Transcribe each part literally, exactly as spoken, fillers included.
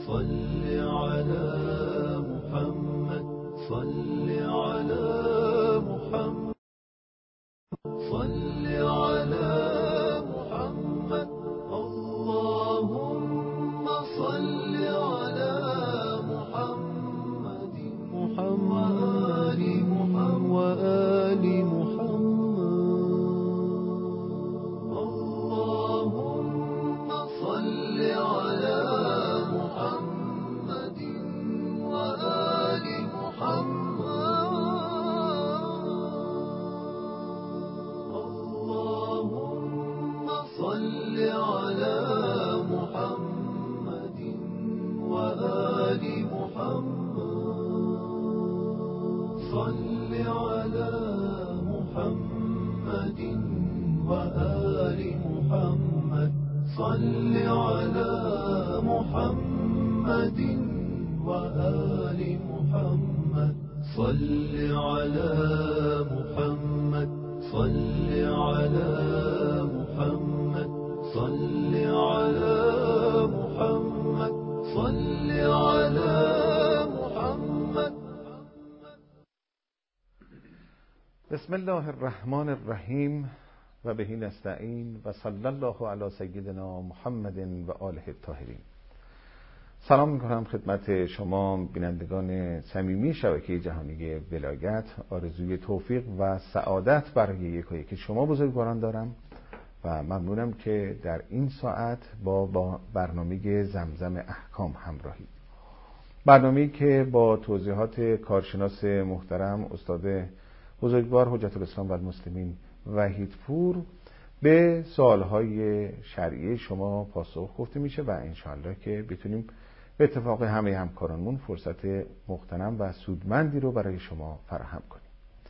صل على محمد صل على محمد صل على محمد اللهم صل على محمد محمد وآل محمد اللهم صل على محمد وآل محمد اللهم صل على محمد وآل محمد صل على محمد وآل محمد صل على محمد وآل محمد صل على محمد صل على محمد صل على محمد صل على محمد. بسم الله الرحمن الرحیم و بهی نستعین و صلی الله علی سیدنا محمد و آله الطاهرین. سلام میکنم خدمت شما بینندگان صمیمی شبکه جهانی ولایت. آرزوی توفیق و سعادت برای یک و یک شما بزرگواران دارم و ممنونم که در این ساعت با برنامه زمزم احکام همراهید. برنامه‌ای که با توضیحات کارشناس محترم استاد بزرگوار حجت الاسلام و المسلمین وحیدپور به سوالهای شرعی شما پاسخ گفته میشه و انشاءالله که بتونیم به اتفاق همه همکارانمون فرصت مغتنم و سودمندی رو برای شما فراهم کنیم.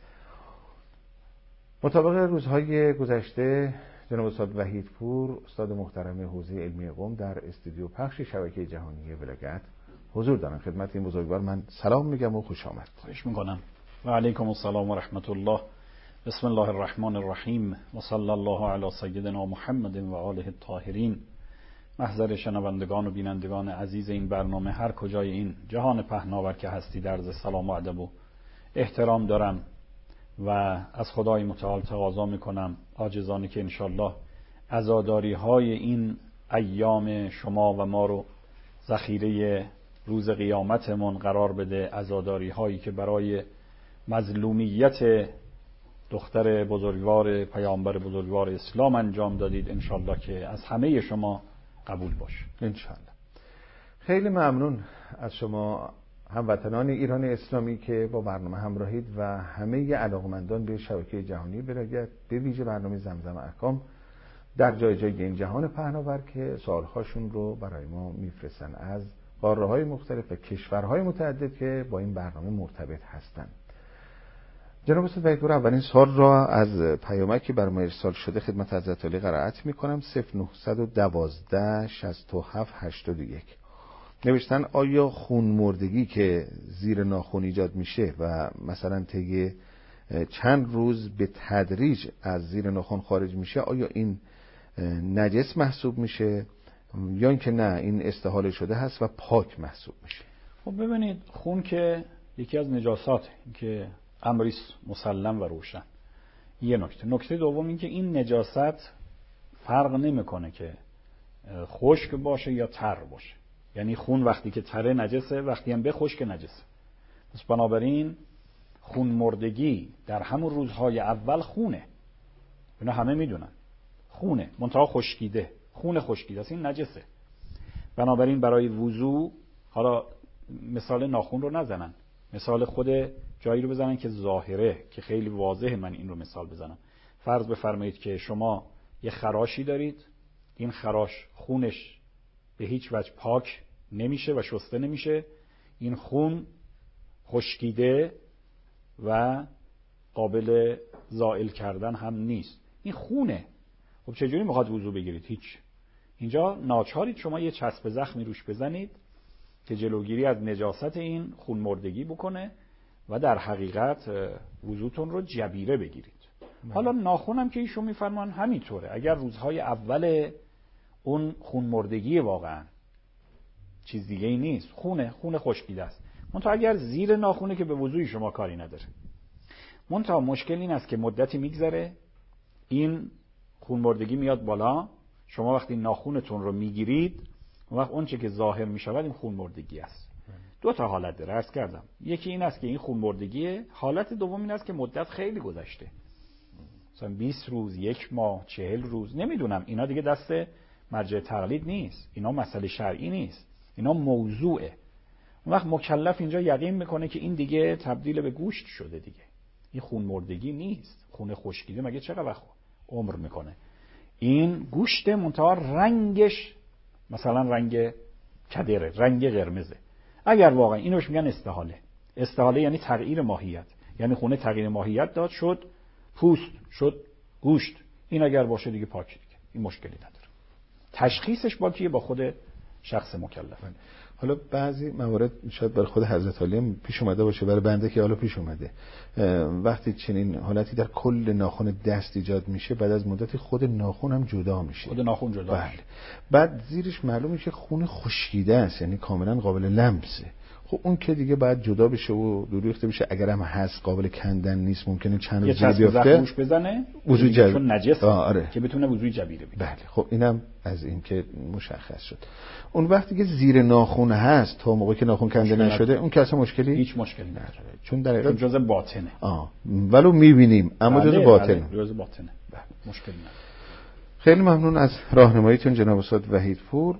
مطابق روزهای گذشته جناب استاد وحیدپور استاد محترم حوزه علمی قم در استودیو پخش شبکه جهانی ولایت حضور دارن. خدمت این بزرگوار من سلام میگم و خوش آمد. خواهش میکنم. و علیکم السلام و رحمت الله. بسم الله الرحمن الرحیم و صلی الله علی سیدنا محمد و آله الطاهرین. محضر شنوندگان و بینندگان عزیز این برنامه هر کجای این جهان پهناور که هستی در عرض سلام و ادب و احترام دارم و از خدای متعال تقاضا میکنم عاجزانه که انشالله عزاداری های این ایام شما و ما رو ذخیره روز قیامتمون قرار بده. عزاداری هایی که برای مظلومیت دختر بزرگوار پیامبر بزرگوار اسلام انجام دادید، انشالله که از همه شما قبول باشه انشالله. خیلی ممنون از شما هموطنان ایران اسلامی که با برنامه همراهید و همه علاقمندان به شبکه جهانی ولایت به ویژه برنامه زمزم احکام در جای جای این جهان پهناور که سوالهاشون رو برای ما میفرستن از قاره‌های مختلف و کشورهای متعدد که با این برنامه مرتبط هستند. جناب استاد وحیدپور، اولین سوال را از پیامکی بر ما ارسال شده خدمت حضرت عالی قرائت میکنم. صفر نه یک دو شصت و هفت هشتاد و یک نوشتن آیا خون مردگی که زیر ناخن ایجاد میشه و مثلا طی چند روز به تدریج از زیر ناخن خارج میشه، آیا این نجس محسوب میشه یا اینکه نه این استحاله شده هست و پاک محسوب میشه؟ خب ببینید، خون که یکی از نجاسات که امری مسلم و روشن. یه نکته نکته دوم این که این نجاست فرق نمیکنه که خشک باشه یا تر باشه. یعنی خون وقتی که تره نجسه، وقتی هم به خشک نجسه. پس بنابراین خون مردگی در همون روزهای اول خونه، اینا همه میدونن خونه، منتها خشکیده، خون خشکیده است، این نجسه. بنابراین برای وضو، حالا مثال ناخون رو نزنن، مثال خود جایی رو بزنن که ظاهره، که خیلی واضحه. من این رو مثال بزنم. فرض بفرمایید که شما یه خراشی دارید، این خراش خونش به هیچ وجه پاک نمیشه و شسته نمیشه، این خون خشکیده و قابل زائل کردن هم نیست، این خونه. خب چجوری میخواد وضو بگیرید؟ هیچ. اینجا ناچارید شما یه چسب زخمی روش بزنید که جلوگیری از نجاست این خون مردگی بکنه و در حقیقت وضوتون رو جبیره بگیرید. حالا ناخونم که ایشون میفرمان همینطوره. اگر روزهای اول اون خون مردگی واقعا چیز دیگه ای نیست. خونه خونه خشکیده است. منتها اگر زیر ناخونه که به وضوح شما کاری نداره. منتها مشکل این است که مدتی میگذره، این خونبردگی میاد بالا، شما وقتی ناخونتون رو میگیرید اون وقت اون چه که ظاهر میشود این خونبردگی است. دو تا حالت داره عرض کردم. یکی این است که این خونبردگیه، حالت دوم این است که مدت خیلی گذشته، مثلا بیست روز، یک ماه، چهل روز، نمیدونم، اینا دیگه دست مرجع تقلید نیست، اینا مسئله شرعی نیست، اینا موضوعه. اون وقت مکلف اینجا یقین میکنه که این دیگه تبدیل به گوشت شده دیگه، این خونبردگی نیست. خون خشکیده مگه چقدر وقت عمر میکنه؟ این گوشت، منتها رنگش مثلا رنگ کدره، رنگ قرمزه. اگر واقعا اینوش میگن استحاله. استحاله یعنی تغییر ماهیت، یعنی خونه تغییر ماهیت داد، شد پوست، شد گوشت. این اگر باشه دیگه پاک دیگه، این مشکلی نداره. تشخیصش با کیه؟ با خود شخص مکلف. حالا بعضی موارد شاید برای خود حضرت علی هم پیش اومده باشه، برای بنده که حالا پیش اومده، وقتی چنین حالتی در کل ناخن دست ایجاد میشه، بعد از مدتی خود ناخن هم جدا میشه. خود ناخن جدا بله. میشه. بعد زیرش معلوم میشه خون خشکیده است، یعنی کاملا قابل لمسه. خب اون که دیگه باید جدا بشه و دور ریخته بشه. اگر هم هست قابل کندن نیست، ممکنه چند روز دیگه بیفته، یه چسب بزنه وضوء جبیر، چون نجسه، آره. که بتونه وضوء جبیره بگیره. بله. خب اینم از این که مشخص شد. اون وقتی که زیر ناخن هست تا موقعی که ناخن کنده نشده، اون که اصلا مشکلی هیچ مشکلی نداره، چون در حقیقت جزء باطنه. آه ولو میبینیم اما بله، جزء باطنه. بله، جزء باطنه. بله، مشکلی نداره. خیلی ممنون از راهنماییتون جناب استاد وحیدپور.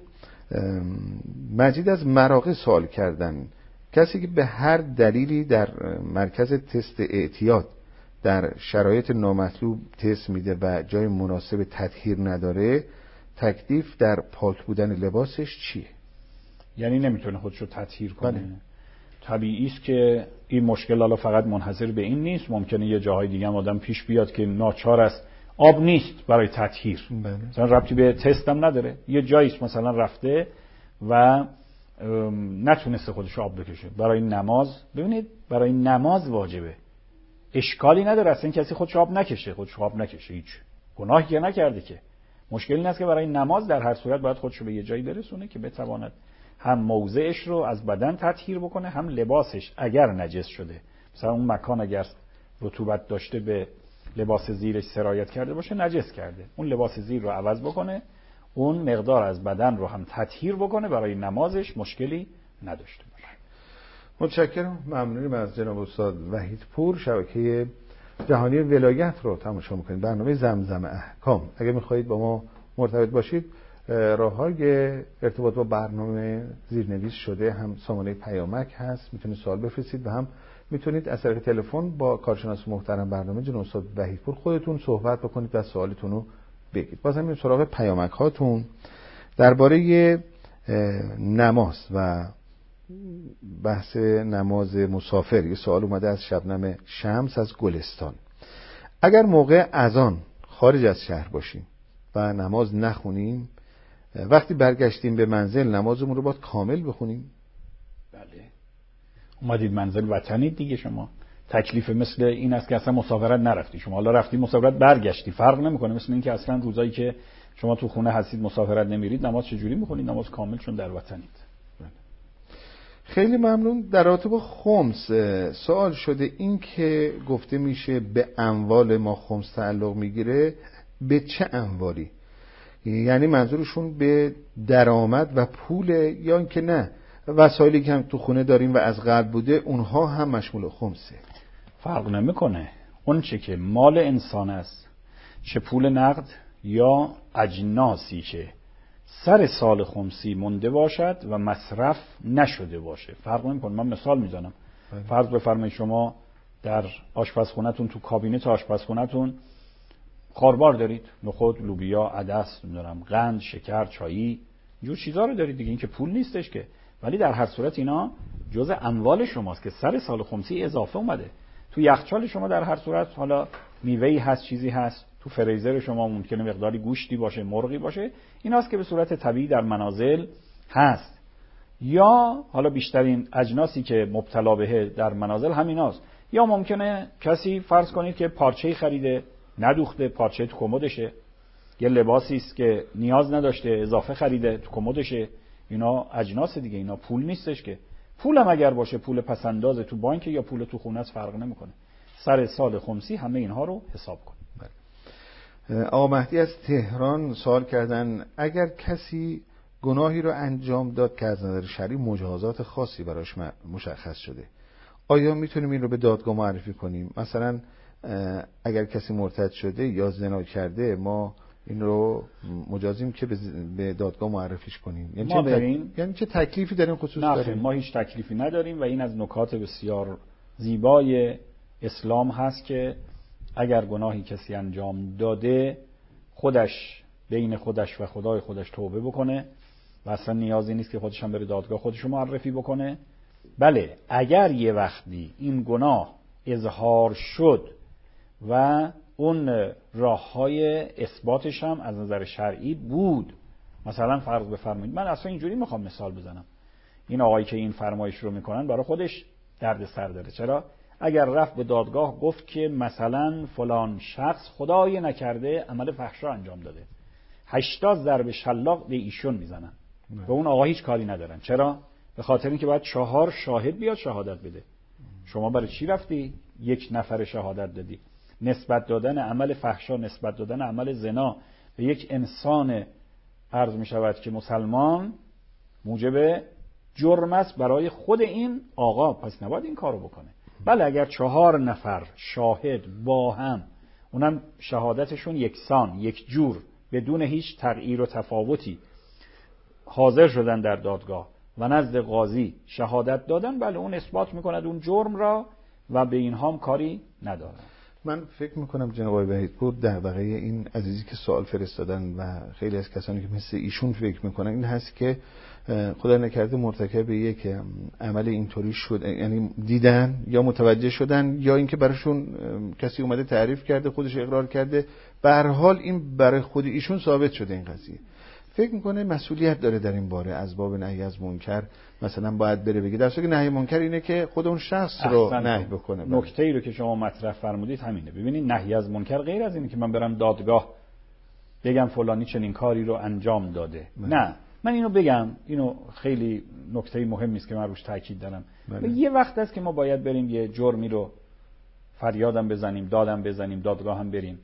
مجید از مراغه سوال کردن، کسی که به هر دلیلی در مرکز تست اعتیاد در شرایط نامطلوب تست میده و جای مناسب تطهیر نداره، تکلیف در پاک بودن لباسش چیه؟ یعنی نمیتونه خودشو تطهیر کنه. بله. طبیعی است که این مشکل حالا فقط منحصر به این نیست، ممکنه یه جاهای دیگه هم آدم پیش بیاد که ناچار است، آب نیست برای تطهیر. بله. مثلا ربطی به تست هم نداره، یه جاییست مثلا رفته و نتونسته خودش آب بکشه برای نماز. ببینید برای نماز واجبه، اشکالی نداره اصلا کسی خودش آب نکشه، خودش آب نکشه، هیچ گناهی که نکرده که. مشکلی این است که برای نماز در هر صورت باید خودش به یه جایی برسونه که بتواند هم موضعش رو از بدن تطهیر بکنه، هم لباسش اگر نجس شده، مثلا اون مکان اگر رطوبت داشته به لباس زیرش سرایت کرده باشه، نجس کرده، اون لباس زیر رو عوض بکنه، اون مقدار از بدن رو هم تطهیر بکنه، برای نمازش مشکلی نداشته باشه. متشکرم، ممنونیم از جناب استاد وحیدپور. شبکه جهانی ولایت رو تماشا میکنید، برنامه زمزم احکام. اگه میخواهید با ما مرتبط باشید، راههای ارتباط با برنامه زیرنویس شده، هم سامانه پیامک هست، میتونید سوال بفرستید و هم میتونید از طریق تلفن با کارشناس محترم برنامه جناب استاد وحیدپور خودتون صحبت بکنید و سوالتون رو بگید. باز هم سراغ پیامک هاتون درباره نماز و بحث نماز مسافر. یه سوال اومده از شبنم شمس از گلستان. اگر موقع اذان خارج از شهر باشیم و نماز نخونیم، وقتی برگشتیم به منزل نمازمون رو باید کامل بخونیم؟ بله، اومدید منزل وطنید دیگه، شما تکلیف مثل این است که اصلا مسافرت نرفتی، شما حالا رفتی مسافرت برگشتی، فرق نمیکنه. مثل این که اصلا روزایی که شما تو خونه هستید مسافرت نمیرید، نماز چجوری میخونید؟ نماز کامل، چون در وطنید. خیلی ممنون. در رابطه با خمس سوال شده، این که گفته میشه به اموال ما خمس تعلق میگیره، به چه اموالی؟ یعنی منظورشون به درآمد و پول، یا اینکه نه وسایلی که هم تو خونه داریم و از قبل بوده اونها هم مشمول خمسه؟ فرق نمیکنه، اون چه که مال انسان است، چه پول نقد یا اجناسی که سر سال خمسی مونده باشد و مصرف نشده باشه، فرق نمیکنه. من مثال میزنم، فرض بفرمایید شما در آشپزخونه‌تون، تو کابینت آشپزخونه‌تون خاربار دارید، نخود، لوبیا، عدس، نمیدونم قند، شکر، چایی، اینجور چیزا رو دارید دیگه، این که پول نیستش که، ولی در هر صورت اینا جزء اموال شماست که سر سال خمسی اضافه اومده. تو یخچال شما در هر صورت حالا میوه‌ای هست، چیزی هست، تو فریزر شما ممکنه مقداری گوشتی باشه، مرغی باشه، ایناست که به صورت طبیعی در منازل هست. یا حالا بیشترین اجناسی که مبتلا به در منازل همیناست. یا ممکنه کسی فرض کنید که پارچه‌ای خریده ندوخته، پارچه تو کمدشه، یه لباسی است که نیاز نداشته اضافه خریده تو کمدشه، اینا اجناس دیگه، اینا پول نیستش که. پول هم اگر باشه، پول پسنداز تو بانک یا پول تو خونه است فرق نمیکنه. سر سال خمسی همه اینها رو حساب کن. آقا مهدی از تهران سوال کردن اگر کسی گناهی رو انجام داد که از نظر شرعی مجازات خاصی براش مشخص شده، آیا میتونیم این رو به دادگاه معرفی کنیم؟ مثلا اگر کسی مرتد شده یا زنا کرده، ما این رو مجازیم که به دادگاه معرفیش کنیم؟ یعنی ما چه داریم تک... یعنی چه تکلیفی در این خصوص داریم؟ ما هیچ تکلیفی نداریم و این از نکات بسیار زیبای اسلام هست که اگر گناهی کسی انجام داده، خودش بین خودش و خدای خودش توبه بکنه و اصلا نیازی نیست که خودش هم بره دادگاه خودش معرفی بکنه. بله اگر یه وقتی این گناه اظهار شد و اون راه‌های اثباتش هم از نظر شرعی بود، مثلا فرض بفرمایید من اصلا اینجوری میخوام مثال بزنم، این آقایی که این فرمایش رو میکنن برای خودش درد سر داره. چرا؟ اگر رفت به دادگاه گفت که مثلا فلان شخص خدای نکرده عمل فحشا انجام داده، هشتاد ضرب شلاق به ایشون میزنن و اون آقا هیچ کاری ندارن. چرا؟ به خاطر اینکه باید چهار شاهد بیاد شهادت بده. شما برای چی رفتی یک نفر شهادت دادی؟ نسبت دادن عمل فحشا، نسبت دادن عمل زنا به یک انسان عرض می شود که مسلمان موجب جرم است برای خود این آقا، پس نباید این کارو بکنه. بله اگر چهار نفر شاهد با هم، اونم شهادتشون یکسان، یک جور، بدون هیچ تغییر و تفاوتی حاضر شدن در دادگاه و نزد قاضی شهادت دادن، بله اون اثبات میکند اون جرم را و به اینها هم کاری ندارن. من فکر میکنم جناب آقای وحیدپور دغدغه این عزیزی که سوال فرستادن و خیلی از کسانی که مثل ایشون فکر میکنن این هست که خدا نکرده مرتکب یک عمل اینطوری شد، یعنی دیدن یا متوجه شدن یا اینکه براشون کسی اومده تعریف کرده، خودش اقرار کرده، به هر حال این برای خود ایشون ثابت شده این قضیه. فکر میکنه مسئولیت داره در این باره از باب نهی از منکر مثلا باید بره بگه، در صورتی که نهی منکر اینه که خود اون شخص رو نهی بکنه. نکته ای رو که شما مطرح فرمودید همینه. ببینید نهی از منکر غیر از اینه که من برم دادگاه بگم فلانی چنین کاری رو انجام داده. بله. نه من اینو بگم، اینو خیلی نکته مهمی است که من روش تاکید دارم. بله. یه وقت است که ما باید بریم یه جرمی رو فریادم بزنیم، دادم بزنیم، دادگاه هم بریم.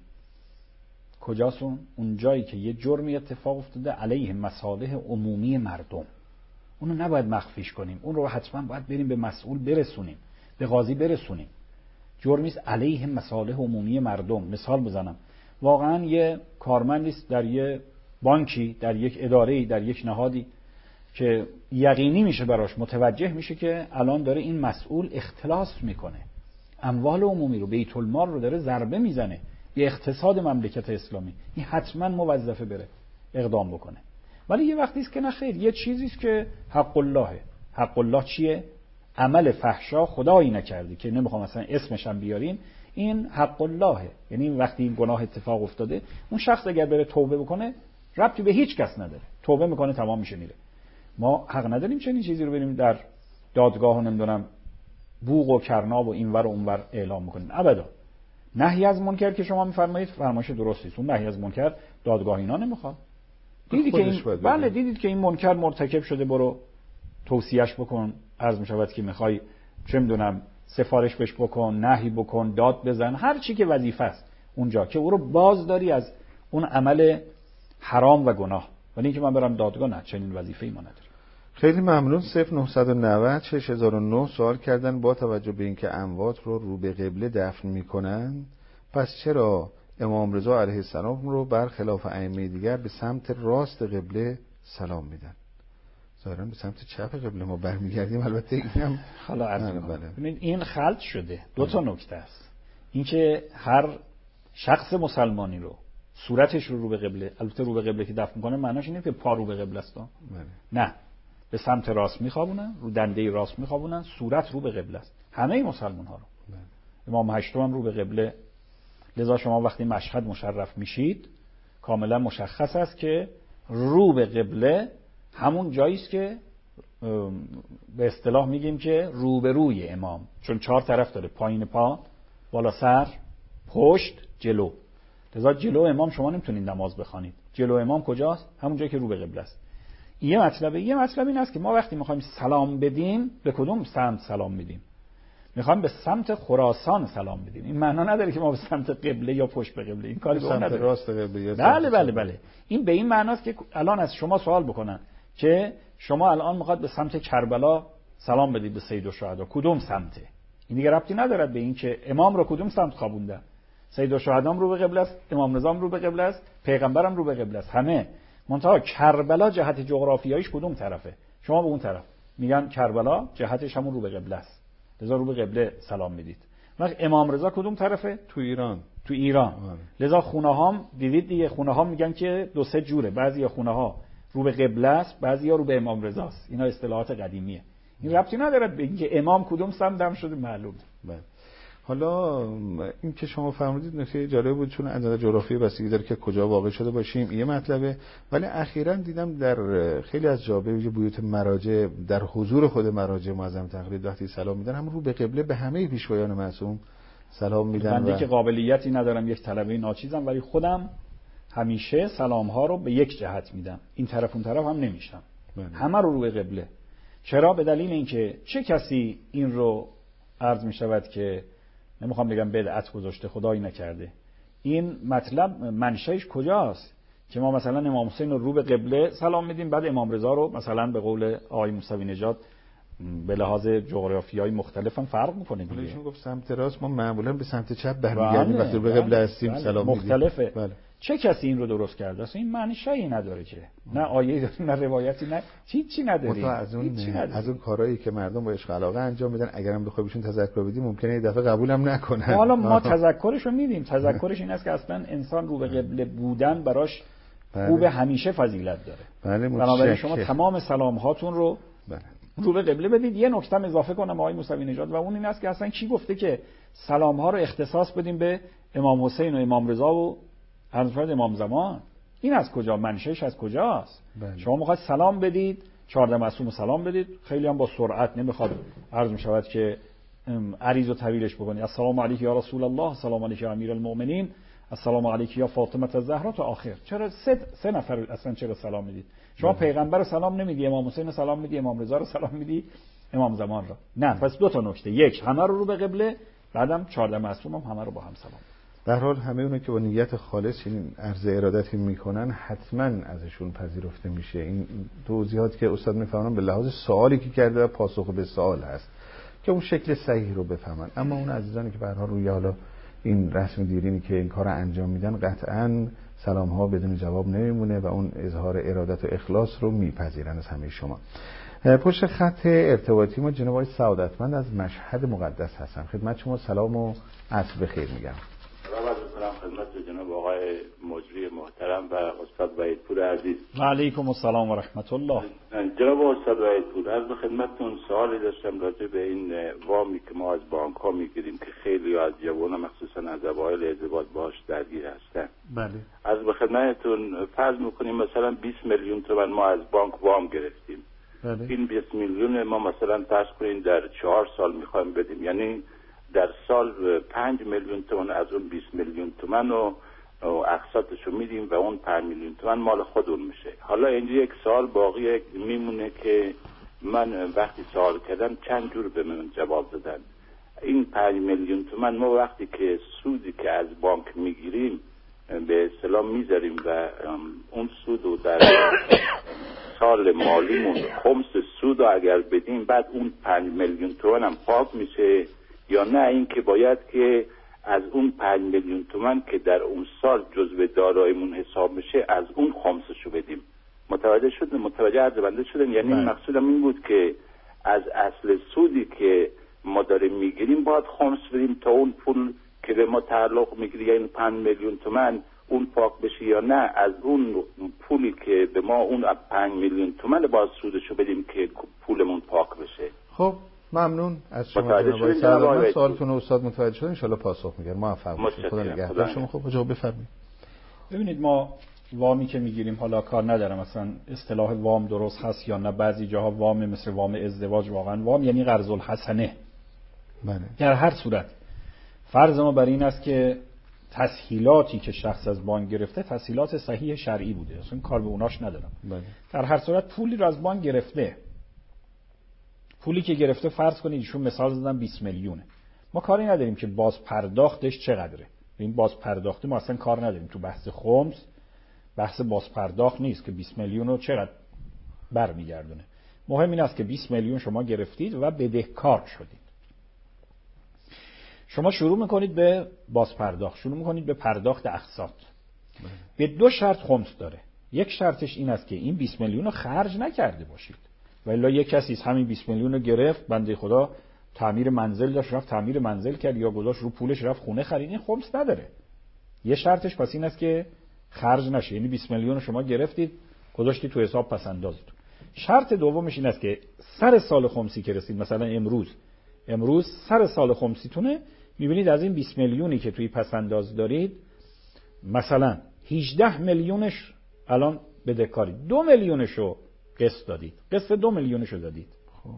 کجاست اون؟ اون جایی که یه جرمی اتفاق افتاده علیه مصالح عمومی مردم، اونو نباید مخفیش کنیم، اون رو حتما باید بریم به مسئول برسونیم، به قاضی برسونیم. جرمی است علیه مصالح عمومی مردم. مثال بزنم، واقعا یه کارمندی است در یه بانکی، در یک اداره‌ای، در یک نهادی که یقینی میشه براش، متوجه میشه که الان داره این مسئول اختلاس میکنه، اموال عمومی رو، بیت المال رو داره ضربه میزنه به اقتصاد مملکت اسلامی، این حتما موظفه بره اقدام بکنه. ولی یه وقتی است که نه خیر، یه چیزی است که حق اللهه. حق الله چیه؟ عمل فحشا خدایی نکردی که نمیخوام مثلا اسمش هم بیاریم، این حق اللهه. یعنی وقتی این گناه اتفاق افتاده، اون شخص اگر بره توبه بکنه ربطی به هیچ کس نداره، توبه میکنه تمام میشه میره. ما حق نداریم چنین چیزی رو بریم در دادگاه و نمیدونم بوق و کرناب و اینور و اونور اعلام میکنیم. ابدا. نهی از منکر که شما میفرمایید فرمایش درستی است. اون نهی از منکر دادگاه اینا نمیخواد. دیدی که این بله دیدید که این منکر مرتکب شده، برو توصیهش بکن، عرض میشود که میخوای چه میدونم سفارش بهش بکن، نهی بکن، داد بزن، هر چی که وظیفه است اونجا که او رو باز داری از اون عمل حرام و گناه. ولی اینکه من برم دادگاه، نه، چنین وظیفه‌ای ما نداریم. خیلی ممنون. صفر نه نه نه شش هزار و نه سوال کردن با توجه به اینکه اموات رو رو به قبله دفن میکنن، پس چرا امام رضا علیه السلام رو برخلاف ائمه دیگر به سمت راست قبله سلام میدن؟ ظاهرا به سمت چپ قبله ما برمیگردیم. البته اینم حالا عرض می‌کنم. ببینید این خلط شده. دو تا نکته است. اینکه هر شخص مسلمانی رو صورتش رو رو به قبله، البته رو به قبله که دفن میکنه معناش اینه که پا رو به قبله است. نه، به سمت راست میخوابونن، رو دنده راست میخوابونن، صورت رو به قبله است. همه مسلمان ها رو. امام هشتم هم رو به قبله. لذا شما وقتی مشهد مشرف میشید کاملا مشخص است که رو به قبله همون جایی است که به اصطلاح میگیم که روبروی امام، چون چهار طرف داره، پایین پا، بالا سر، پشت، جلو. لذا جلو امام شما نمیتونید نماز بخوانید. جلو امام کجاست؟ همون جایی که رو به قبله است. یه مطلبه. یه مطلب این است که ما وقتی میخوایم سلام بدیم به کدوم سمت سلام میدیم؟ میخوام به سمت خراسان سلام بدیم. این معنا نداره که ما به سمت قبله یا پشت به قبله این کاری به سمت نداره. راست قبله یا بله بله بله. این به این معناست که الان از شما سوال بکنن که شما الان میخواد به سمت کربلا سلام بدید به سید الشهدا، کدوم سمته؟ این دیگه ربطی ندارد به این که امام رو کدوم سمت خوابونده. سید الشهدا رو به قبله است، امام رضا رو به قبله است، پیغمبرم رو به قبله است، همه. منتها کربلا جهت جغرافیاییش کدوم طرفه؟ شما به اون طرف. میگن کربلا جهتش همون رو به قبله است، لذا رو به قبله سلام میدید. وقت امام رضا کدوم طرفه؟ تو ایران. تو ایران. لذا خونه هام دیدید دیگه، خونه ها میگن که دو سه جوره، بعضی خونه ها رو به قبله است، بعضی ها رو به امام رضا است. اینا اصطلاحات قدیمیه. این ربطی نداره به اینکه امام کدوم سمت دم شده معلومه. بله. حالا این که شما فرمودید نکته جالب بود، چون از نظر جغرافیایی بستگی داره که کجا واقع شده باشیم، یه مطلبه. ولی اخیراً دیدم در خیلی از جا به ویژه بیوت مراجع، در حضور خود مراجع معظم تقلید وقتی سلام میدن هم رو به قبله به همه پیشوایان معصوم سلام میدن. من دیگه و... که قابلیتی ندارم، یک طلبه ناچیزم، ولی خودم همیشه سلام ها رو به یک جهت میدم، این طرف اون طرف هم نمیشم، همه رو رو به قبله. چرا؟ به دلیل اینکه چه کسی این رو عرض میشود که نمیخوام بگم بدعت گذاشته، خدایی نکرده، این مطلب منشأش کجاست که ما مثلا امام حسین رو رو به قبله سلام میدیم، بعد امام رضا رو مثلا به قول آقای موسوی نژاد به لحاظ جغرافیایی مختلف هم فرق میکنه دیگه. ایشون گفت سمت راست، ما معمولا به سمت چپ برمیگردیم وقتی به قبله هستیم سلام میدیم. مختلفه. بله. چه کسی این رو درست کرده؟ اصلا این منشأی نداره که، نه آیه داره، نه روایتی، نه هیچی نداره. از اون از اون کارهایی که مردم با عشق علاقه انجام میدن، اگرم بخوای بهشون تذکر بدی ممکنه یه دفعه قبولم نکنن. حالا ما تذکرش رو میدیم. تذکرش این است که اصلا انسان رو به قبله بودن براش خوب همیشه فضیلت داره. بله. بنابراین شما تمام سلام هاتون رو بله رو به قبله بدید. یه نکته هم اضافه کنم آقای موسوی نژاد، و اون این است که اصلا کی گفته که سلام ها رو اختصاص بدیم به امام حسین و امام رضا و حضرت امام زمان؟ این از کجا منشأش از کجاست؟ بله. شما میخواید سلام بدید، چهارده معصوم سلام بدید، خیلی هم با سرعت نمیخواد عرض میشود که عریض و طویلش بکنید. السلام علیک یا رسول الله، السلام علیک یا امیر المؤمنین، السلام علیک یا فاطمه الزهرا تا آخر. چرا سه سه نفر اصلا چرا سلام میدید؟ شما پیغمبر رو سلام نمیدی، امام حسین رو سلام میدی، امام رضا رو سلام میدی، امام زمان رو نه. پس دو تا نکته، یک همه رو رو به قبله، بعدم چهارده معصوم هم همه رو با هم سلام. در حال همه اونایی که با نیت خالص این عرض ارادتی میکنن حتما ازشون پذیرفته میشه. این توضیحاتی که استاد میفرمایند به لحاظ سوالی که کرده و پاسخ به سوال هست که اون شکل صحیح رو بفهمن. اما اون عزیزانی که به هر حال روی حالا این رسم دیرینی که این کار انجام میدن، قطعاً سلام ها بدون جواب نمیمونه و اون اظهار ارادت و اخلاص رو میپذیرن از همه شما. پشت خط ارتباطی ما جناب آقای سعادتمند از مشهد مقدس هستن. خدمت شما سلام و عصر بخیر میگم. سلام میکنم خدمت جناب آقای مجری محترم و استاد وحیدپور عزیز. و علیکم السلام و رحمت الله. جناب استاد وحیدپور، عرض خدمتتون سوالی داشتم راجع به این وامی که ما از بانک ها میگیریم که خیلی از جوانان مخصوصا از اوایل ازدواج باش درگیر هستن. بله. عرض به خدمتتون فرض میکنیم مثلا بیست میلیون تومان ما از بانک وام گرفتیم. بله. این بیست میلیون ما مثلا فرض کنیم در چهار سال میخوایم بدیم، یعنی در سال پنج میلیون تومان از اون بیست میلیون تومان رو اقساطشو میدیم و اون پنج میلیون تومان مال خودمون میشه. حالا اینجا یک سال باقی میمونه که من وقتی سوال کردم چند جور به من جواب دادن. این پنج میلیون تومان ما وقتی که سودی که از بانک میگیریم به اصطلاح میذاریم و اون سود رو در سال مالیمون خمس سود رو اگر بدیم بعد اون پنج میلیون تومان هم پاک میشه، یا نه این که باید که از اون پنج میلیون تومان که در اون سال جزو داراییمون حساب میشه از اون خمسشو بدیم؟ متوجه شدن؟ متوجه عرض بنده شدن؟ یعنی مقصودم این بود که از اصل سودی که ما داریم میگیریم باید خمس بدیم تا اون پول که به ما تعلق میگیره یعنی پنج میلیون تومان اون پاک بشه، یا نه از اون پولی که به ما اون پنج میلیون تومان باید سودشو بدیم که پولمون پاک بشه؟ خب ممنون از شما جناب سلام. سوالتون رو استاد متوجه شد، ان شاء الله پاسخ میگیرم. موفق باشید. خدا نگهدار شما. خب جواب بفرمایید. ببینید ما وامی که میگیریم، حالا کار ندارم مثلا اصطلاح وام درست هست یا نه، بعضی جاها وام مثل وام ازدواج، واقعا وام یعنی قرض الحسنه. بله. در هر صورت فرض ما بر این است که تسهیلاتی که شخص از بانک گرفته تسهیلات صحیح شرعی بوده، اصلا کار به اوناش ندارم. بله. در هر صورت پولی رو از بانک گرفته، پولی که گرفته فرض کنید ایشون مثال زدن بیست میلیونه، ما کاری نداریم که باز پرداختش چقدره. این باز پرداخته ما اصلا کار نداریم، تو بحث خمس بحث باز پرداخت نیست که بیست میلیون رو چقدر برمیگردونه. مهم این است که بیست میلیون شما گرفتید و بدهکار شدید. شما شروع میکنید به باز پرداخت، شروع میکنید به پرداخت اقساط. به دو شرط خمس داره. یک شرطش این است که این بیست میلیون رو خرج نکرده باشید. و الا یک کسی همین بیست میلیون رو گرفت، بنده خدا تعمیر منزل داشت رفت تعمیر منزل کرد یا گذاشت رو پولش رفت خونه خرید، این خمس نداره. یه شرطش پس این است که خرج نشه، یعنی بیست میلیون رو شما گرفتید گذاشتید تو حساب پس اندازتون. شرط دومش این است که سر سال خمسی که رسید، مثلا امروز امروز سر سال خمسیتونه، میبینید از این بیست میلیونی که توی پس انداز دارید مثلا هجده میلیونش الان بدهکاری، دو میلیونشو قسط دادید، قسط دو میلیونشو دادید. خب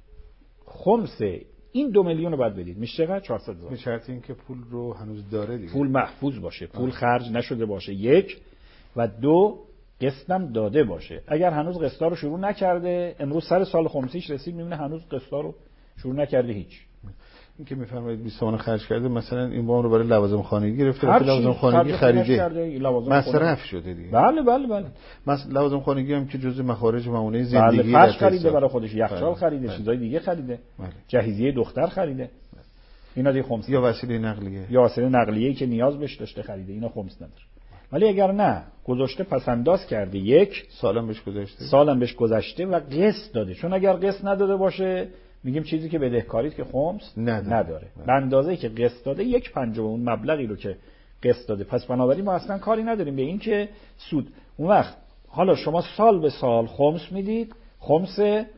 خمس این دو میلیون رو باید بدید، میشه چقدر؟ چهارصد هزار. به شرط اینکه پول رو هنوز داره دیگه، پول محفوظ باشه، پول آه. خرج نشده باشه، یک، و دو قسطم داده باشه. اگر هنوز قسطا رو شروع نکرده، امروز سر سال خمسیش رسید میبینه هنوز قسطا رو شروع نکرده، هیچ. این که میفرمایید بیست تومن خرج کرده، مثلا این وام رو برای لوازم خانگی گرفته، برای لوازم خانگی خریده، مصرف شده دیگه. بله بله بله. مثلا لوازم خانگی هم که جزء مخارج معموله زندگی، بله، فرش خریده برای خودش، یخچال خریده، بله. چیزای دیگه خریده، بله. جهیزیه دختر خریده، اینا دیگه خمس. یا وسیله نقلیه یا وسیله نقلیه‌ای که نیاز بهش داشته خریده، اینا خمس نداره. ولی اگر نه گذاشته پس انداز کرده، یک سالم بهش گذشته سالم بهش گذشته و قسط داده، چون اگر قسط نداده باشه میگیم چیزی که بدهکاریه که خمس نداره, نداره. به اندازه‌ای که قسط داده یک پنجم اون مبلغی رو که قسط داده، پس بنابراین ما اصلا کاری نداریم به این که سود. اون وقت حالا شما سال به سال خمس میدید، خمس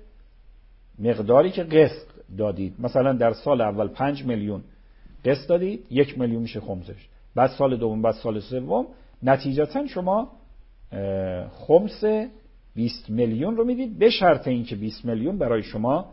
مقداری که قسط دادید، مثلا در سال اول پنج میلیون قسط دادید، یک میلیون میشه خمسش، بعد سال دوم، بعد سال سوم، نتیجتا شما خمس بیست میلیون رو میدید، به شرط اینکه بیست میلیون برای شما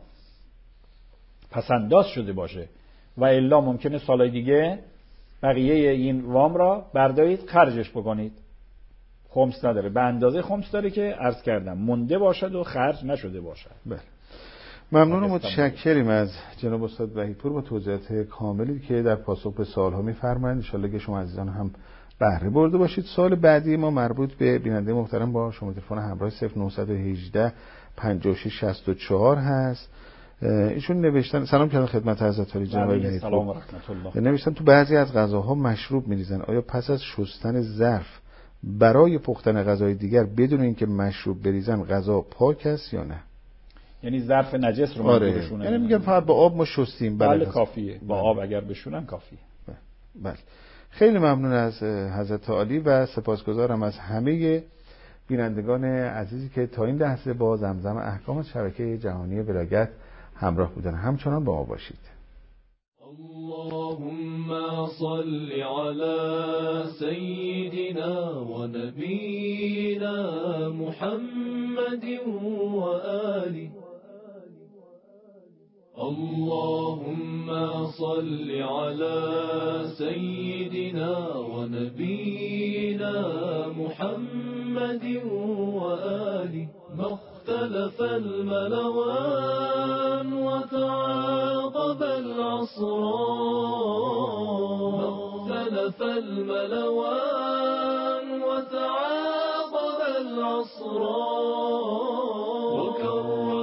پسنداز شده باشه و الا ممکنه سالهای دیگه بقیه این وام را بردارید خرجش بکنید. خمس نداره، به اندازه خمس داره که عرض کردم مونده باشد و خرج نشده باشد. بله. ممنون و متشکریم از جناب استاد وحیدپور با توضیحات کاملی که در پاسخ به سوال‌ها می‌فرمایند. ان شاءالله که شما عزیزان هم بهره برده باشید. سوال بعدی ما مربوط به بیننده محترم با شماره تلفن همراه صفر نه یک هشت پنجاه و شش شصت و چهار هست. ایشون نوشتن، سلام کردن خدمت حضرت عالی جناب وحیدپور. سلام و رحمت الله. نوشتن تو بعضی از غذاها مشروب می‌ریزن، آیا پس از شستن ظرف برای پختن غذای دیگر بدون اینکه مشروب بریزن غذا پاک است یا نه؟ یعنی ظرف نجس رو آره. بشونن؟ یعنی میگم فقط با آب ما شستیم. بله کافیه، با بله. آب اگر بشونن کافیه. بله. بله. خیلی ممنون از حضرت عالی و سپاسگزارم از همه بینندگان عزیزی که تا این لحظه با زمزم احکام از شبکه جهانی بلاگت همراه بودن. همچنان با ما باشید. اللهم صل على سيدنا ونبينا محمد وآله. اللهم صل على سيدنا ونبينا محمد وآله. ما اختلف الملوان وتعاقب العصران. ما اختلف الملوان وتعاقب العصران. وكر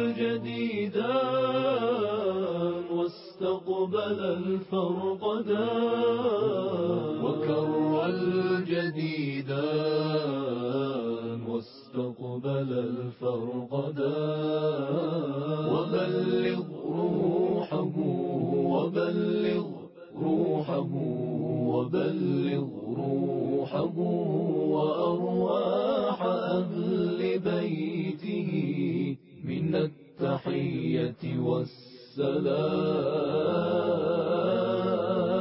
الجديدان واستقبل الفرقدان. وكر الجديدان واستقبل الفرقدان. وبلغ روحه وبلغ روحه وبلغ روحه وأرواح أهل بيته من التحية والسلام.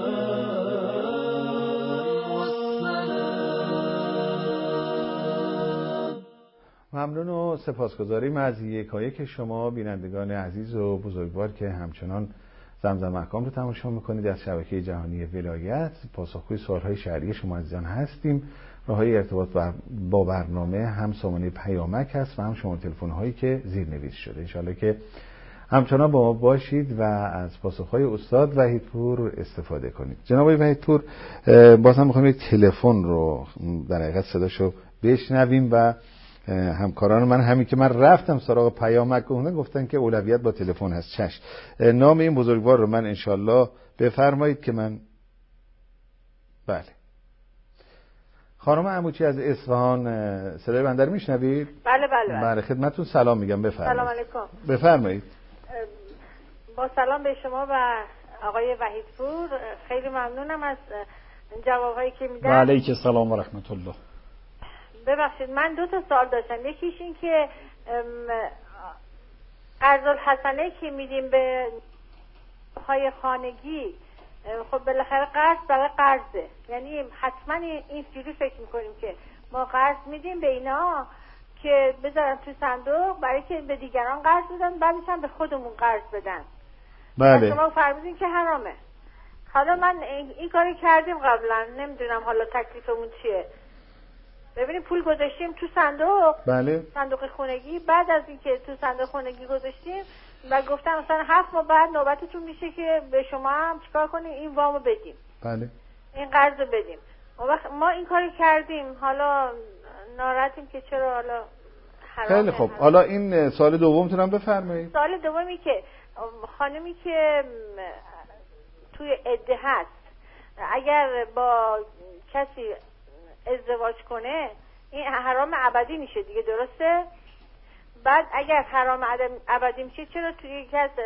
ممنون و سپاسگزاریم از یکایک شما بینندگان عزیز و بزرگوار که همچنان زمزم احکام رو تماشا میکنید از شبکه جهانی ولایت. پاسخگوی سوالهای شرعی شما عزیزان هستیم. راههای ارتباط با برنامه هم سامانه پیامک هست و هم شماره تلفن هایی که زیرنویس شده. انشالله که همچنان با ما باشید و از پاسخهای استاد وحیدپور استفاده کنید. جناب وحیدپور، باز هم میخوایم یک تلفن رو در حقیقت صداشو بشنویم و همکاران من همین که من رفتم سراغ پیامک اونه گفتن که اولویت با تلفن هست. چشم، نام این بزرگوار رو من انشالله بفرمایید که من. بله، خانم عموچی از اصفهان، صدای بنده رو میشنوید؟ بله بله بله. خدمتتون سلام میگم، بفرمایید. سلام علیکم. بفرمایید. با سلام به شما و آقای وحیدپور، خیلی ممنونم از جوابهایی که میدن. و علیک السلام و رحمت الله. ببخشید من دو تا سوال داشتم. یکیش این که قرض الحسنه که میدیم به های خانگی، خب بالاخره قرض برای قرضه، یعنی حتما اینجوری فکر میکنیم که ما قرض میدیم به اینا که بذارن تو صندوق برای که به دیگران قرض بدن، بعدش هم به خودمون قرض بدن. بله. شما فرمودین که حرامه. حالا من این, این کاری کردیم قبلا، نمیدونم حالا تکلیفمون چیه. ببینیم پول گذاشتیم تو صندوق، بله، صندوق خونگی، بعد از اینکه تو صندوق خونگی گذاشتیم و گفتم مثلا هفت ماه بعد نوبتتون میشه که به شما هم چیکار کنیم، این وامو بدیم، بله، این قرضو بدیم. ما این کاری کردیم، حالا ناراحتیم که چرا حالا حرامه. خیلی خوب. حالا این سوال دومتون هم بفرمایید. سوال دومی که خانمی که توی عده هست، اگر با کسی ازدواج کنه این حرام ابدی میشه دیگه، درسته؟ بعد اگر حرام ابدی میشه چرا توی یکی از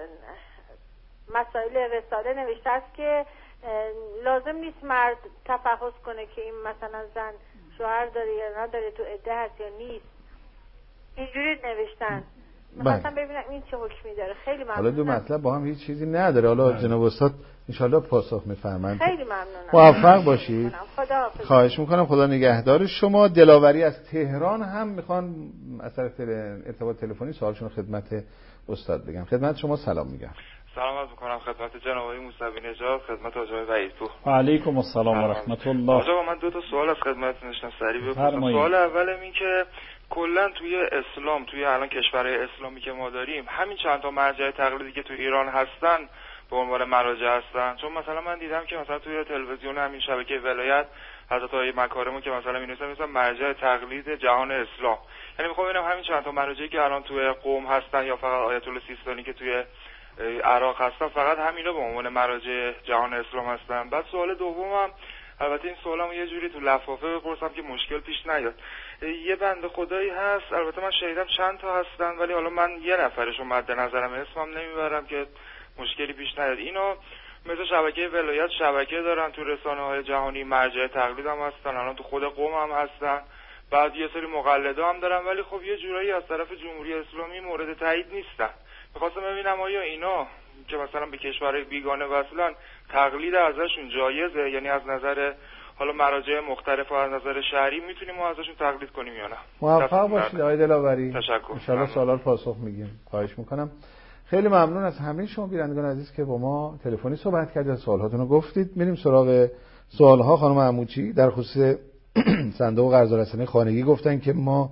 مسائل رساله نوشته است که لازم نیست مرد تفحص کنه که این مثلا زن شوهر داره یا نداره، تو عده هست یا نیست، اینجوری نوشتن. مثلا ببینم این چه حکمی داره. خیلی ممنونم. حالا دو مطلب با هم هیچ چیزی نداره. حالا جناب استاد انشالله پاسخ میفرمایند. خیلی ممنونم. موفق باشید. خدا خواهش میکنم. خدا نگهدار شما. دلاوری از تهران هم میخوان از طریق ارتباط تلفنی سوالشون خدمت استاد بگم. خدمت شما سلام میگم. سلام عرض میکنم خدمت جناب آقای موسوی نژاد، خدمت آقای وحیدپور. و علیکم السلام و رحمت الله. آقا من دو تا سوال از خدمتتون داشتم، سریع بپرسم. سوال اولم این که کلا توی اسلام، توی الان کشورهای اسلامی که ما داریم، همین چند تا مرجع تقلیدی که توی ایران هستن به عنوان مراجع هستن؟ چون مثلا من دیدم که مثلا توی تلویزیون همین شبکه ولایت حضرت آقای مکارمو که مثلا می‌نویسن مثلا مرجع تقلید جهان اسلام، یعنی میخوام ببینم همین چند تا مرجعی که الان توی قم هستن یا فقط آیت الله سیستانی که توی عراق هستن فقط همینا به عنوان مراجع جهان اسلام هستن. بعد سوال دومم، البته این سوالمو یه جوری تو لفافه بپرسم که مشکل پیش نیاد. یه بنده خدایی هست، البته من شنیدم چند تا هستن ولی حالا من یه نفرشون مد نظرم، اسمم نمیبرم که مشکلی پیش نیاد. اینا مثل شبکه ولایت شبکه دارن تو رسانه‌های جهانی، مرجع تقلید هم هستن، الان تو خود قم هم هستن، بعد یه سری مقلدا هم دارن، ولی خب یه جورایی از طرف جمهوری اسلامی مورد تایید نیستن. می‌خواستم ببینم آیا اینا که مثلا به کشورهای بیگانه وصلن تقلید ازشون جایزه، یعنی از نظر حالا مراجع مختلف و از نظر شرعی میتونیم ما ازشون تقلید کنیم یا نه؟ موفق باشید آقای دلاوری. تشکر. ان شاء الله سوالا رو پاسخ میگیم. خواهش میکنم. خیلی ممنون از همه شما بینندگان عزیز که با ما تلفنی صحبت کردید، سوالاتون رو گفتید. میریم سراغ سوالها. خانم عموچی در خصوص صندوق قرض الحسنه خانگی گفتن که ما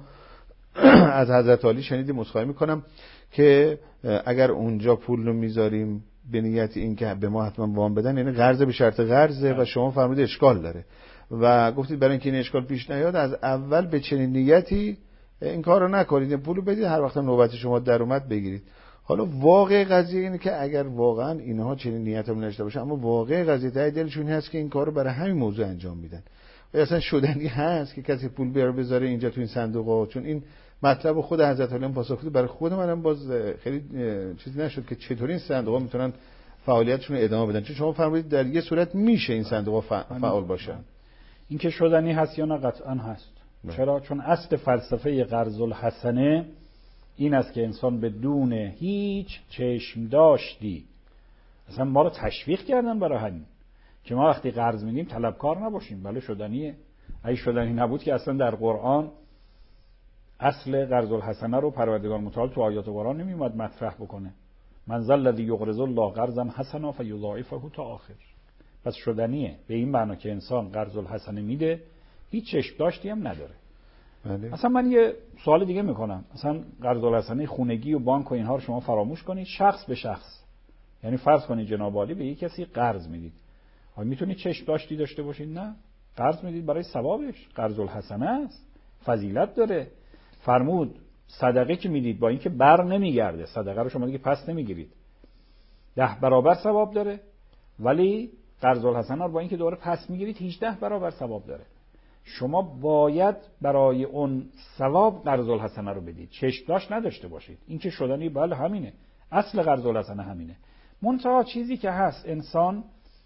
از حضرت علی شنیدیم، عذرخواهی میکنم، که اگر اونجا پول رو میذاریم به نیت این که به ما حتما وام بدن، یعنی قرض به شرط قرضه و شما فرمودید اشکال داره و گفتید برای اینکه این اشکال پیش نیاد از اول به چنین نیتی این کار رو نکنید، پول رو بدید، هر وقت نوبت شما در اومد بگیرید. حالا واقع قضیه اینه که اگر واقعا اینها چنین نیتی هم نشته باشه، اما واقع قضیه ته دلشون هست که این کار رو برای همین موضوع انجام میدن و اصلا شدنی هست که کسی پول بیاره بذاره اینجا تو این صندوق. چون این مطلب خود حضرت علی پاسخ برای خود منم باز خیلی چیزی نشد که چطوری این صندوق‌ها میتونن فعالیتشون رو ادامه بدن، چون شما فرمودید در یه صورت میشه این صندوق‌ها فعال باشن. این که شدنی هست یا نه؟ قطعا هست. نه. چرا؟ چون اصل فلسفه قرض الحسنه این است که انسان بدون هیچ چشم داشتی، اصلا ما رو تشویق کردن برای همین که ما وقتی قرض میدیم طلبکار نباشیم. بله شدنیه. اگه شدنی نبود که اصلا در قرآن اصل قرض الحسنه رو پروردگار متعال تو آیات قرآن نمیومد مطرح بکنه. من ذا الذی یقرض الله قرضا حسنا فیضاعفه تا آخر. پس شدنیه، به این معنا که انسان قرض الحسنه میده، هیچ چشم داشتی هم نداره. بله. اصلا من یه سوال دیگه میکنم، اصلا قرض الحسنه خونگی و بانک و اینها رو شما فراموش کنید، شخص به شخص، یعنی فرض کنید جناب عالی به یک کسی قرض میدید، آیا میتونید چشم داشتی داشته باشید؟ نه، قرض میدید برای ثوابش، قرض الحسنه است، فضیلت داره. فرمود صدقه که میدید با اینکه بر نمیگرده، صدقه رو شما دیگه پس نمیگیرید، ده برابر ثواب داره، ولی قرض الحسنه رو با اینکه دوباره پس میگیرید هجده برابر ثواب داره. شما باید برای اون ثواب قرض الحسنه رو بدید، چشم داشت نداشته باشید. این که شدنی بله همینه، اصل قرض الحسنه همینه. منتها چیزی که هست، انسان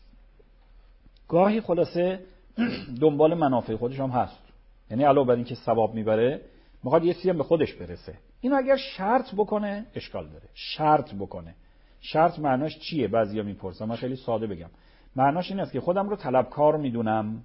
گاهی خلاصه دنبال منافع خودش هم هست، یعنی علاوه بر این که ثواب میبره میخواد یه چیزی هم به خودش برسه. اینو اگر شرط بکنه اشکال داره. شرط بکنه، شرط معناش چیه؟ بعضیا میپرسن، من خیلی ساده بگم. معناش این است که خودم رو طلبکار میدونم،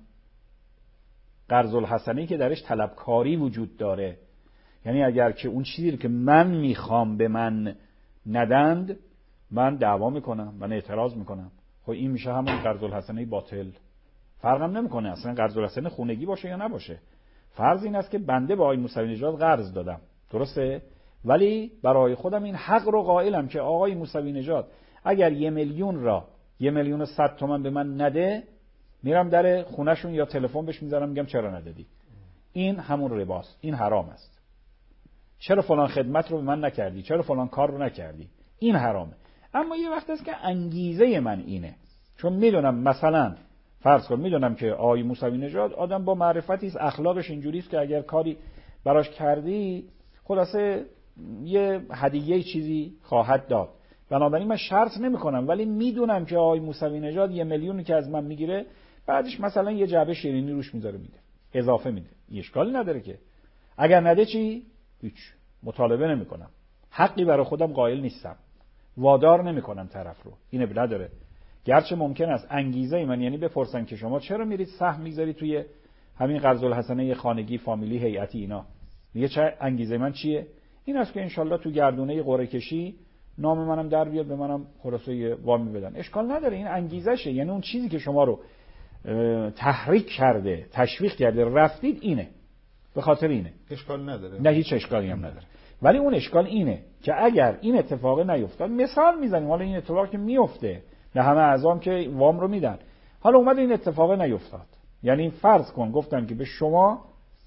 قرض الحسنه‌ای که درش طلبکاری وجود داره، یعنی اگر که اون چیزی که من میخوام به من ندند، من دعوا میکنم، من اعتراض میکنم، خب این میشه همون قرض الحسنه باطل. فرقم نمیکنه اصلا قرض الحسنه خونگی باشه یا نباشه. فرض این است که بنده به آقای موسوی نژاد قرض دادم، درسته؟ ولی برای خودم این حق رو قائلم که آقای موسوی نژاد اگر یه میلیون را یه میلیون و صد تومن به من نده، میرم در خونهشون یا تلفن بهش میذارم میگم چرا ندادی. این همون رباست، این حرام است. چرا فلان خدمت رو به من نکردی، چرا فلان کار رو نکردی، این حرامه. اما یه وقت است که انگیزه من اینه، چون میدونم مثلا فرض کن میدونم که آقای موسوی نژاد آدم با معرفتی است، اخلاقش اینجوری است که اگر کاری براش کردی خلاصه یه هدیه چیزی خواهد داد، بنابراین من شرط نمی‌کنم، ولی میدونم که آقای موسوی نژاد یه میلیونی که از من میگیره بعدش مثلا یه جعبه شیرینی روش میذاره میده، اضافه میده، اشکالی نداره که. اگر نده چی؟ هیچ، مطالبه نمی‌کنم، حقی برای خودم قائل نیستم، وادار نمی‌کنم طرف رو، اینه نداره. گرچه ممکن است انگیزه من، یعنی بپرسن که شما چرا میرید سهم میذارید توی همین قرض الحسنه خانگی، فامیلی، هیئتی اینا، میگه چه انگیزه من چیه؟ این است که انشالله تو گردونه قرعه کشی نام منم در بیاد، به منم خلاصه وامی بدن، اشکال نداره، این انگیزشه. یعنی اون چیزی که شما رو تحریک کرده، تشویق کرده رفتید، اینه، به خاطر اینه، اشکال نداره، نه هیچ اشکالی هم نداره. ولی اون اشکال اینه که اگر این اتفاق نیفتاد، مثال میزنیم حالا این اتفاقی که میفته، نه همه اعضام که وام رو میدن، حالا اومد این اتفاق نیفتاد، یعنی فرض کن گفتن که به شما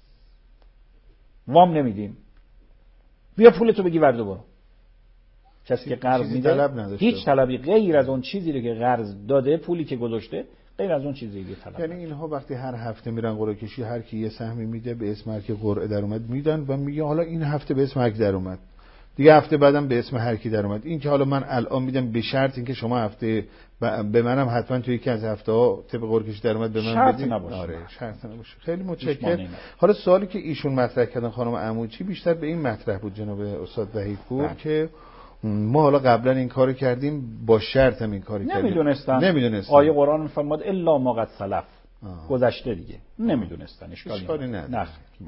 وام نمیدیم، بیا پولتو بگی ورده برو. کسی که قرض میده هیچ طلبی غیر از اون چیزی رو که قرض داده، پولی که گذاشته، غیر از اون چیزی دیگه طلب. یعنی اینها وقتی هر هفته میرن قرعه کشی، هر کی یه سهمی میده به اسم هر کی قرعه در اومد میدن و میگه حالا این هفته به اسم هر کی در اومد، دیگه هفته بعدم به اسم هر کی در اومد. این که حالا من الان میدم به شرط اینکه شما هفته به منم حتما توی یکی از هفته‌ها طبق قرعه کشی در اومد به من بدید. آره شرط نباشه. خیلی متشکرم. حالا سوالی که ایشون مطرح کردن خانم عموچی بیشتر به این مطرح بود جناب استاد وحید پور بله. که ما حالا قبلا این کارو کردیم، با شرط هم این کارو کردیم، نمیدونستن نمیدونستن آیه قرآن میفرماد الا ما قد سلف، گذشته دیگه، نمیدونستن، اشکالی نداره.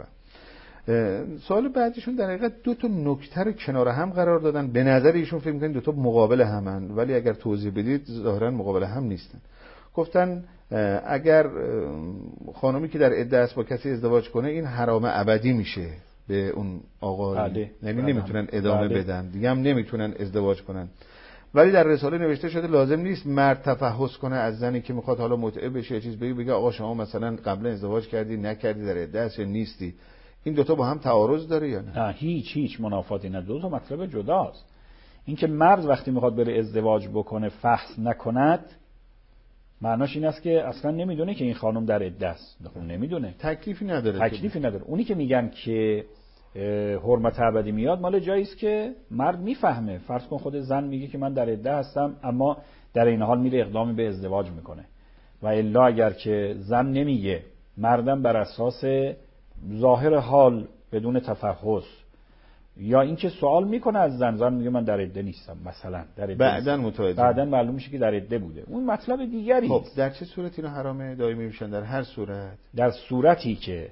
سوال بعدیشون در حقیقت دو تا نکته رو کنار هم قرار دادن، به نظر ایشون فکر می‌کنن دو تا مقابل همن، ولی اگر توضیح بدید ظاهرا مقابل هم نیستن. گفتن اگر خانمی که در عده است با کسی ازدواج کنه، این حرام ابدی میشه به اون آقا، یعنی نمیتونن ادامه بله. بدن دیگه، هم نمیتونن ازدواج کنن. ولی در رساله نوشته شده لازم نیست مرد تفحص کنه از زنی که میخواد حالا متعه بشه چیز بگه بگه آقا شما مثلا قبلا ازدواج کردی نکردی، در عده است یا نیستی. این دوتا با هم تعارض داره یا نه؟ نه هیچ هیچ منافاتی نداره، دو تا مطلب جداست. این که مرد وقتی میخواد بره ازدواج بکنه فحص نکند، معناش این است که اصلا نمیدونه که این خانم در عده است، نمیدونه، تکلیفی نداره، تکلیفی نداره. اونی که میگن که حرمت ابدی میاد مال جایی است که مرد میفهمه. فرض کن خود زن میگه که من در عده هستم، اما در این حال میره اقدامی به ازدواج میکنه، و الا اگر که زن نمیگه، مردم بر اساس ظاهر حال بدون تفحص، یا اینکه سوال میکنه از زن، زن میگه من در عده نیستم مثلا، در عده بعدن متوجه بعدن معلوم میشه که در عده بوده، اون مطلب دیگری. خب در چه صورتی اینا حرامه دائمی میشن؟ در هر صورت، در صورتی که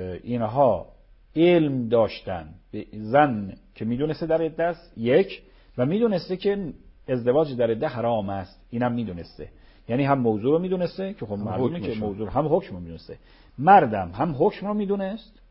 اینها علم داشتن به زن که میدونسته در عده است، یک، و میدونسته که ازدواج در عده حرام است. اینم میدونسته، یعنی هم موضوع رو میدونسته که خب معلومه که موضوع هم حکم رو میدونسته، مردم هم حکم رو میدونست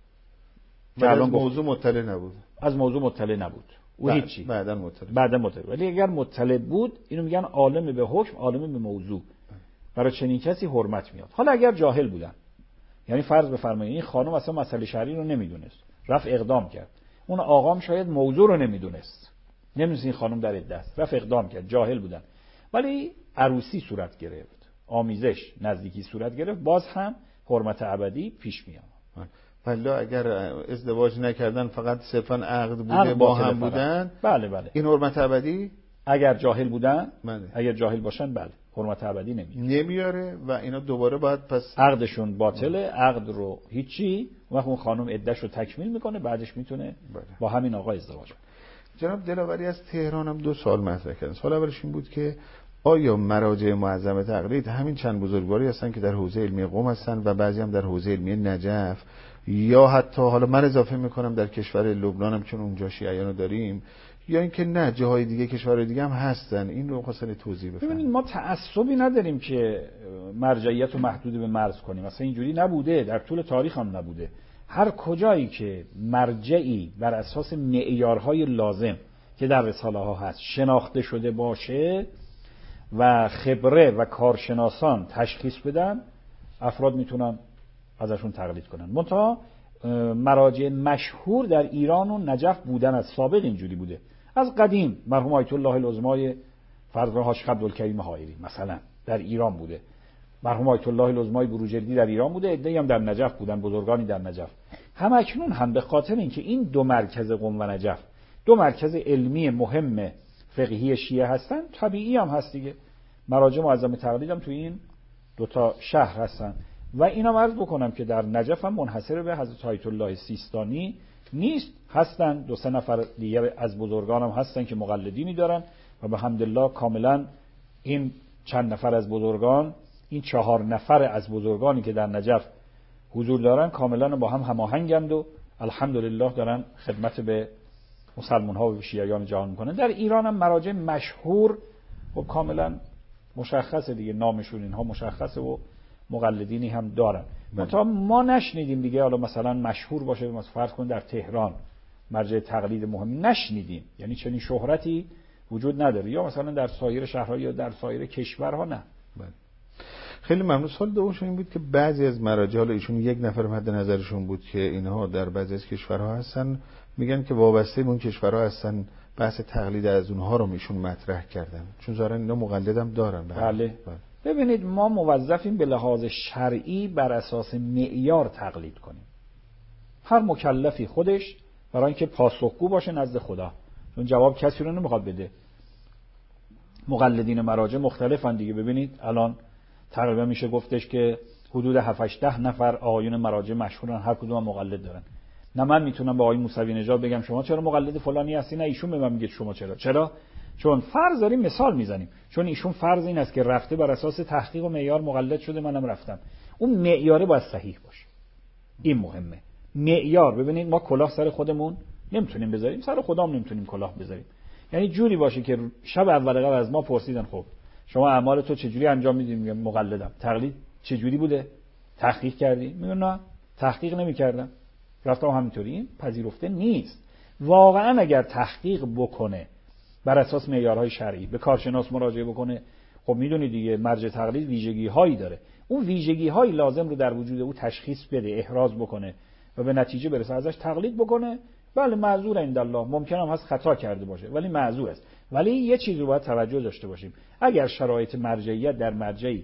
و از موضوع مطلع نبود. از موضوع مطلع نبود او هیچی، بعداً مطلع بعداً مطلع. ولی اگر مطلع بود اینو میگن عالم به حکم، عالم به موضوع. برای چنین کسی حرمت میاد. حالا اگر جاهل بودن، یعنی فرض بفرمایید این خانم اصلا مسئله شرعی رو نمیدونست، رفت اقدام کرد، اون آقام شاید موضوع رو نمیدونست، نمیدونست این خانم در عده است، رفت اقدام کرد، جاهل بودن، ولی عروسی صورت گرفت، آمیزش، نزدیکی صورت گرفت، باز هم حرمت ابدی پیش میاد. ولی اگر ازدواج نکردن فقط صرفاً عقد بوده، عقد با هم بودن، بله بله، این حرمت ابدی اگر جاهل بودن، بله. اگر جاهل باشن بله حرمت ابدی نمیاره نمیاره و اینا دوباره باید پس عقدشون باطله، عقد رو هیچی، وقت اون خانم عده‌ش رو تکمیل میکنه، بعدش میتونه بله. با همین آقا ازدواج کنه. جناب دلاوری از تهران هم دو سوال مطرح کردن. سوال اولش این بود که آیا مراجع معظم تقلید همین چند بزرگواری هستن که در حوزه علمی قم هستن و بعضی هم در حوزه علمی نجف، یا حتی حالا من اضافه میکنم در کشور لبنان هم چون اونجا شیعیانو داریم، یا اینکه نه جاهای دیگه کشورهای دیگه هم هستن؟ این رو خواستن توضیح بفرمایید. ببینید ما تعصبی نداریم که مرجعیت رو محدود به مرز کنیم، مثلا اینجوری نبوده، در طول تاریخ هم نبوده. هر کجایی که مرجعی بر اساس معیارهای لازم که در رساله ها هست شناخته شده باشه و خبره و کارشناسان تشخیص بدن، افراد میتونن ازشون تقلید کنن. منتها مراجع مشهور در ایران و نجف بودن، از سابق اینجوری بوده، از قدیم. مرحوم آیت الله العظمای فرض حاج عبدالکریم حائری مثلا در ایران بوده، مرحوم آیت الله العظمای بروجردی در ایران بوده، عده‌ای هم در نجف بودن، بزرگانی در نجف. هم اکنون هم به خاطر اینکه این دو مرکز قم و نجف دو مرکز علمی مهم فقهی شیعه هستن، طبیعی هم هست دیگه مراجع معظم تقلید هم تو این دو تا شهر هستن. و اینا عرض بکنم که در نجف هم منحصر به حضرت آیت الله سیستانی نیست، هستن دو سه نفر دیگه از بزرگان هم هستن که مقلدینی دارن و به حمدالله کاملا این چند نفر از بزرگان، این چهار نفر از بزرگانی که در نجف حضور دارن کاملا با هم هماهنگند و الحمدلله دارن خدمت به مسلمان ها و شیعیان جهان میکنن. در ایران هم مراجع مشهور و کاملا مشخصه دیگه، نامشون اینها مشخصه و مقلدینی هم دارن. منتها ما نشنیدیم دیگه، حالا مثلا مشهور باشه، مثلا فرض کن در تهران مرجع تقلید مهم نشنیدیم، یعنی چنین شهرتی وجود نداره، یا مثلا در سایر شهرها یا در سایر کشورها نه. بله. خیلی ممنون. سوال دومشون این بود که بعضی از مراجع، حالا ایشون یک نفر مد نظرشون بود که اینها در بعضی از کشورها هستن، میگن که وابسته به اون کشورها هستن، بحث تقلید از اونها رو میشون مطرح کردن، چون ظاهرا اینا مقلدم دارن. بله. بله. ببینید ما موظفیم به لحاظ شرعی بر اساس معیار تقلید کنیم. هر مکلفی خودش برای اینکه پاسخگو باشه نزد خدا، چون جواب کسی رو نمیخواد بده. مقلدین مراجع مختلفن دیگه. ببینید الان تقریبا میشه گفتش که حدود هفت هشت نفر آقایون مراجع مشهورن، هر کدوم مقلد دارن. نه من میتونم به آقای موسوی نژاد بگم شما چرا مقلد فلانی هستی، نه ایشون به من میگه شما چرا. چرا؟ چون فرض داریم مثال میزنیم، چون ایشون فرض این است که رفته بر اساس تحقیق و معیار مقلد شده، منم رفتم. اون معیاره باید صحیح باشه، این مهمه. معیار، ببینید ما کلاه سر خودمون نمیتونیم بذاریم، سر خدام نمیتونیم کلاه بذاریم. یعنی جوری باشه که شب اول قبل از ما پرسیدن خب شما اعمال تو چجوری انجام میدی؟ میگم مقلدم. تقلید چجوری بوده؟ تحقیق کردی؟ میگم نه تحقیق نمیکردم، رفتم همینطوری. این پذیرفته نیست. واقعا اگر تحقیق بکنه بر اساس معیارهای شرعی، به کارشناس مراجعه بکنه، خب میدونید دیگه مرجع تقلید ویژگی هایی داره، اون ویژگی های لازم رو در وجود او تشخیص بده، احراز بکنه و به نتیجه برسه، ازش تقلید بکنه، بله معذور عندالله، ممکنه هم هست خطا کرده باشه ولی معذور است. ولی یه چیز رو باید توجه داشته باشیم، اگر شرایط مرجعیت در مرجعی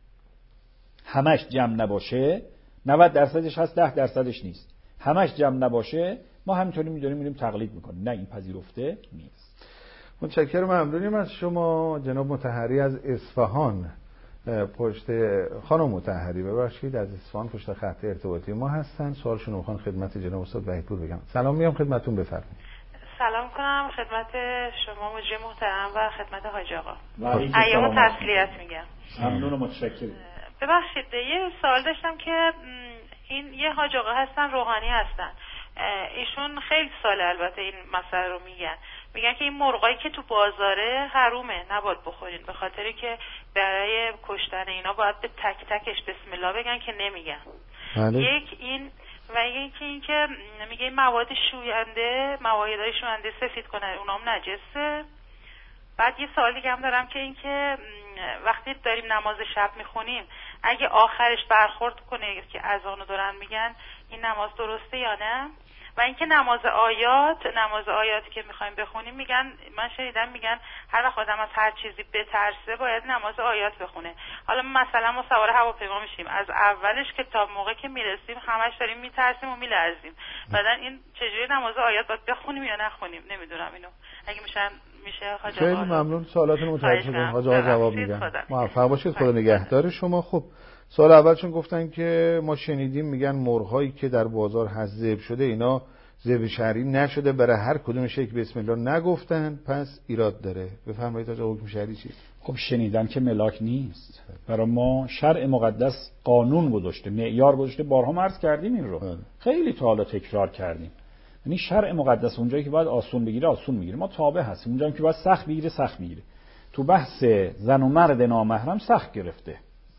همش جمع نباشه، نود درصدش هست ده درصدش نیست، همش جمع نباشه، ما همینطوری می‌داریم میریم تقلید میکنیم. نه این پذیرفته نیست. متشکرم، ممنونیم از شما جناب مطهری از اصفهان. پشت خانم مطهری ببخشید از اصفهان پشت خط ارتباطی ما هستن. سوالشون رو میخوان خدمت جناب استاد وحیدپور بگم. سلام میام خدمتتون، بفرمایید. سلام کنم خدمت شما مجری محترم و خدمت حاج آقا. ایام تسلیت میگم. ممنون و متشکرم. ببخشید یه سوال داشتم که این یه حاج آقا هستن روحانی هستن، ایشون خیلی سال البته این مسئله رو میگن، میگن که این مرغایی که تو بازاره حرومه، نباید بخورین، به خاطر که برای کشتن اینا باید به تک تکش بسم الله بگن که نمیگن. بله. یک این و یکی این که میگه مواد شوینده، موادهای شوینده سفید کنه اونام نجسه. بعد یه سوال دیگه هم دارم که این که وقتی داریم نماز شب میخونیم اگه آخرش برخورد کنه که اذانو دارن میگن این نماز درسته یا نه؟ و اینکه نماز آیات نماز آیاتی که میخوایم بخونیم میگن، من شنیدم میگن هر وقت آدم از هر چیزی بترسه باید نماز آیات بخونه. حالا مثلا ما سوار هواپیما میشیم، از اولش که تا موقع که میرسیم همش داریم میترسیم و میلرزیم، بعدن این چجوری نماز آیات باید بخونیم یا نخونیم؟ نمیدونم اینو اگه میشن میشه حاج آقا. خیلی ممنون، سوالاتون متوجه شدم، حاج آقا جواب میدن. موفق باشید، خدا نگهدار شما. خب سوال اولشون گفتن که ما شنیدیم میگن مرغ‌هایی که در بازار هست ذبح شده اینا ذبح شرعی نشده، برای هر کدومش یک بسم الله نگفتن، پس ایراد داره. بفرمایید حاج آقا حکم شرعی چیه؟ خب شنیدن که ملاک نیست. برای ما شرع مقدس قانون گذاشته، معیار گذاشته، بارها عرض کردیم این رو. بله. خیلی تا حالا تکرار کردیم. یعنی شرع مقدس اونجایی که باید آسون بگیره آسون میگیره، ما تابع هستیم. اونجایی که باید سخت بگیره سخت میگیره. تو بحث زن و مرد نامحرم سخت گرفته.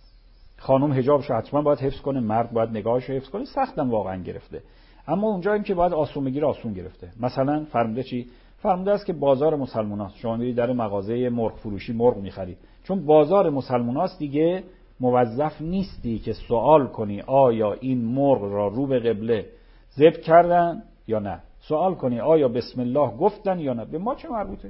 خانم حجابش حتما باید حفظ کنه، مرد باید نگاهش رو حفظ کنه، سختم واقعا گرفته. اما اونجایی که باید آسون بگیره آسون گرفته. مثلا فرموده چی؟ فرموده است که بازار مسلماناست، شما میرید در مغازه مرغ فروشی مرغ میخرید، چون بازار مسلماناست دیگه موظف نیستی که سوال کنی آیا این مرغ را رو به قبله ذبح کردن یا نه، سوال کنی آیا بسم الله گفتن یا نه. به ما چه مربوطه؟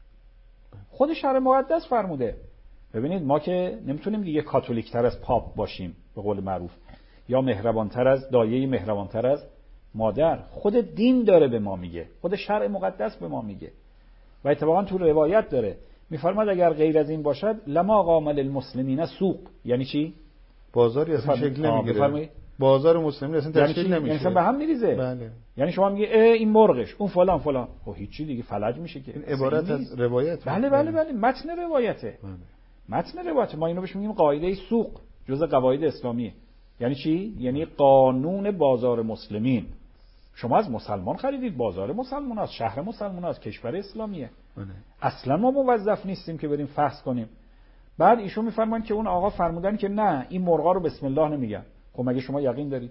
خود شرع مقدس فرموده. ببینید ما که نمیتونیم دیگه کاتولیک‌تر از پاپ باشیم به قول معروف، یا مهربان‌تر از دایه، مهربان‌تر از مادر. خود دین داره به ما میگه، خود شرع مقدس به ما میگه و اتفاقا تو روایت داره میفرماد اگر غیر از این باشد لما قام للمسلمین سوق. یعنی چی؟ بازاری اصلا شکل نمیگیره، بازار مسلمین اصلا تشکیل یعنی نمیشه، یعنی به هم میریزه. بله. یعنی شما میگی این مرغش اون فلان فلان، خب هیچی دیگه فلج میشه که. این عبارت از روایت. بله بله بله متن روایته. بله. متن روایت ما اینو بهش میگیم قاعده سوق، جزء قواعد اسلامیه. یعنی چی؟ یعنی قانون بازار مسلمین. شما از مسلمان خریدید، بازار مسلمان است، شهر مسلمان است، کشور اسلامیه. بله. اصلا ما موظف نیستیم که بریم فحص کنیم. بعد ایشون میفرمان که اون آقا فرمودن که نه این مرغا رو بسم الله نمیگن. خب مگه شما یقین دارید؟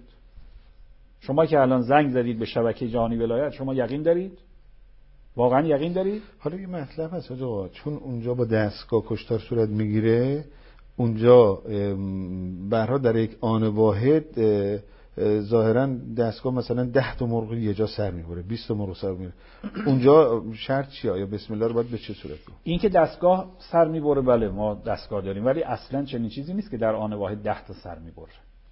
شما که الان زنگ زدید به شبکه جهانی ولایت، شما یقین دارید؟ واقعا یقین دارید؟ حالا یه مطلب هست آقا، چون اونجا با دستگاه کشتار صورت میگیره، اونجا برها در یک آن واحد ظاهرا دستگاه مثلا ده تا مرغ یه جا سر میبره، بیست تا مرغ سر میبره. اونجا شرط چیه؟ آیا بسم الله رو باید به چه صورت کنیم؟ این که دستگاه سر میبره، بله ما دستگاه داریم، ولی اصلا چنین چیزی نیست که در آن واحد ده تا سر میبره.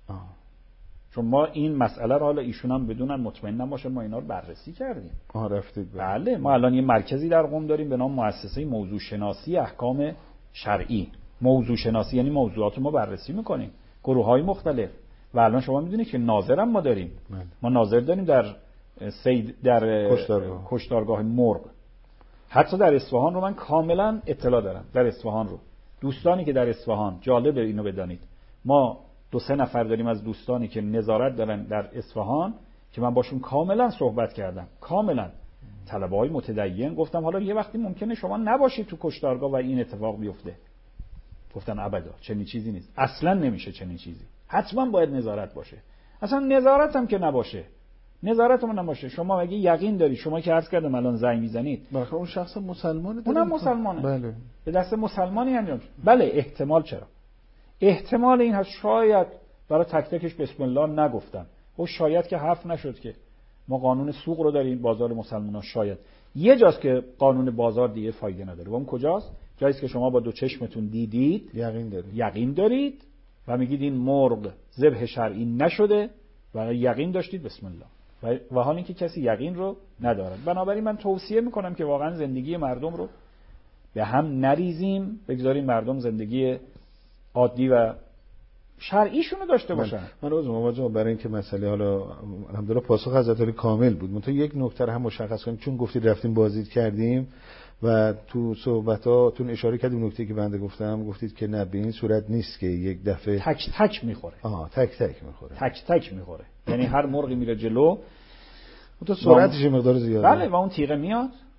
چون ما این مسئله رو حالا ایشون هم بدونن مطمئن نباشن ما اینا رو بررسی کردیم. آها رفتید. بله ما الان یه مرکزی در قم داریم به نام مؤسسه موضوع شناسی احکام شرعی. موضوع شناسی یعنی موضوعات ما بررسی میکنیم، گروه‌های مختلف. و الان شما میدونید که ناظرم ما داریم. بله. ما ناظر داریم در سید در کشتارگاه. کشتارگاه مرغ. حتی در اصفهان رو من کاملا اطلاع دارم، در اصفهان رو. دوستانی که در اصفهان، جالب اینو بدانید، ما دو سه نفر داریم از دوستانی که نظارت دارن در اصفهان که من باشون کاملا صحبت کردم، کاملا طلبه‌های متدین. گفتم حالا یه وقتی ممکنه شما نباشید تو کشتارگاه و این اتفاق بیفته. گفتن ابدا چنین چیزی نیست، اصلا نمیشه چنین چیزی، حتما باید نظارت باشه. اصلا نظارت هم که نباشه، نظارت هم نباشه، شما اگه یقین داری، شما که عرض کردم الان زنگ میزنید، بالاخره اون شخص مسلمانه، اونم مسلمانه، بله، به دست مسلمانی انجام شد. بله احتمال، چرا احتمال این هست شاید برای تک تکش بسم الله نگفتن، و شاید که حرف نشد که ما قانون سوق رو داریم بازار مسلمانان. شاید یه جاست که قانون بازار دیگه فایده نداره، و اون کجاست؟ جایی که شما با دو چشمتون دیدید، یقین دارید یقین دارید و میگید این مرغ ذبح شرعی نشده و یقین داشتید بسم الله، و حالی که کسی یقین رو ندارد. بنابراین من توصیه میکنم که واقعا زندگی مردم رو به هم نریزیم، بگذاریم مردم زندگی عادی و شرعیشون رو داشته باشن. من روز مواجه برای اینکه مسئله حالا الحمدلله پاسخ حضرت علی کامل بود، منتها یک نکته هم مشخص کنیم، چون گفتید رفتیم بازدید کردیم و تو صحبتاتون اشاره کردیم نکته که بنده گفتم، گفتید که نه به این صورت نیست که یک دفعه تک تک میخوره. آها تک تک میخوره، تک تک میخوره، یعنی هر مرغی میره جلو تو سرعتش مقدار زیاده. بله و اون تیغه میاد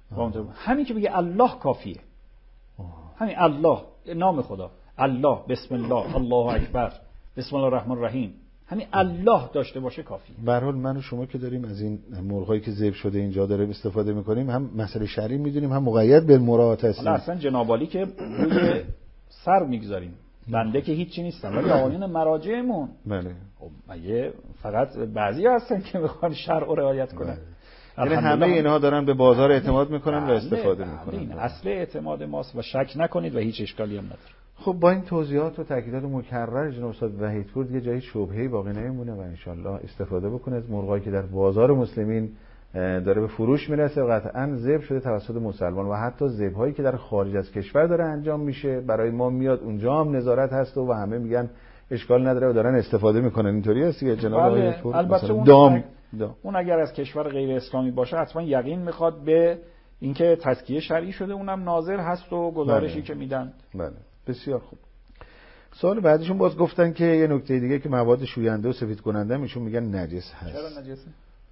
همین که بگه الله کافیه. همین الله، نام خدا، الله، بسم الله، الله اکبر، بسم الله الرحمن الرحیم، همین الله داشته باشه کافیه. به هر حال من و شما که داریم از این مرغایی که ذبح شده اینجا داریم استفاده میکنیم، هم مسئله شرعی میدونیم، هم مقید به مراعات هستیم. حالا اصلا جناب عالی که روی سر میگذاریم، بنده که هیچی نیستم، ولی آقایون مراجعمون بله خب مگه فقط بعضی هستن که میخوان شرع رو رعایت کنن؟ یعنی همه اینها دارن به بازار اعتماد میکنن و استفاده میکنن. این میکنن. اصل اعتماد ماست و شک نکنید و هیچ اشکالی هم نداره. خب با این توضیحات و تاکیدات مکرر جناب استاد وحیدپور دیگه جایی شبهه‌ای باقی نمیمونه و انشالله استفاده بکنه از مرغایی که در بازار مسلمین داره به فروش میرسه و قطعاً ذبح شده توسط مسلمان و حتی ذبح‌هایی که در خارج از کشور داره انجام میشه برای ما میاد اونجا هم نظارت هست و همه میگن اشکال نداره و دارن استفاده میکنن. اینطوری هست دیگه جناب آقای وحیدپور؟ البته اون, دام اون اگر از کشور غیر اسلامی باشه حتما یقین میخواد به اینکه تزکیه شرعی شده، اونم ناظر هست و گزارشی بله. که میدن. بله بسیار خوب. سوال بعدیشون باز گفتن که یه نکته دیگه که مواد شوینده و سفید کننده میشون میگن نجس هست. چرا نجسه؟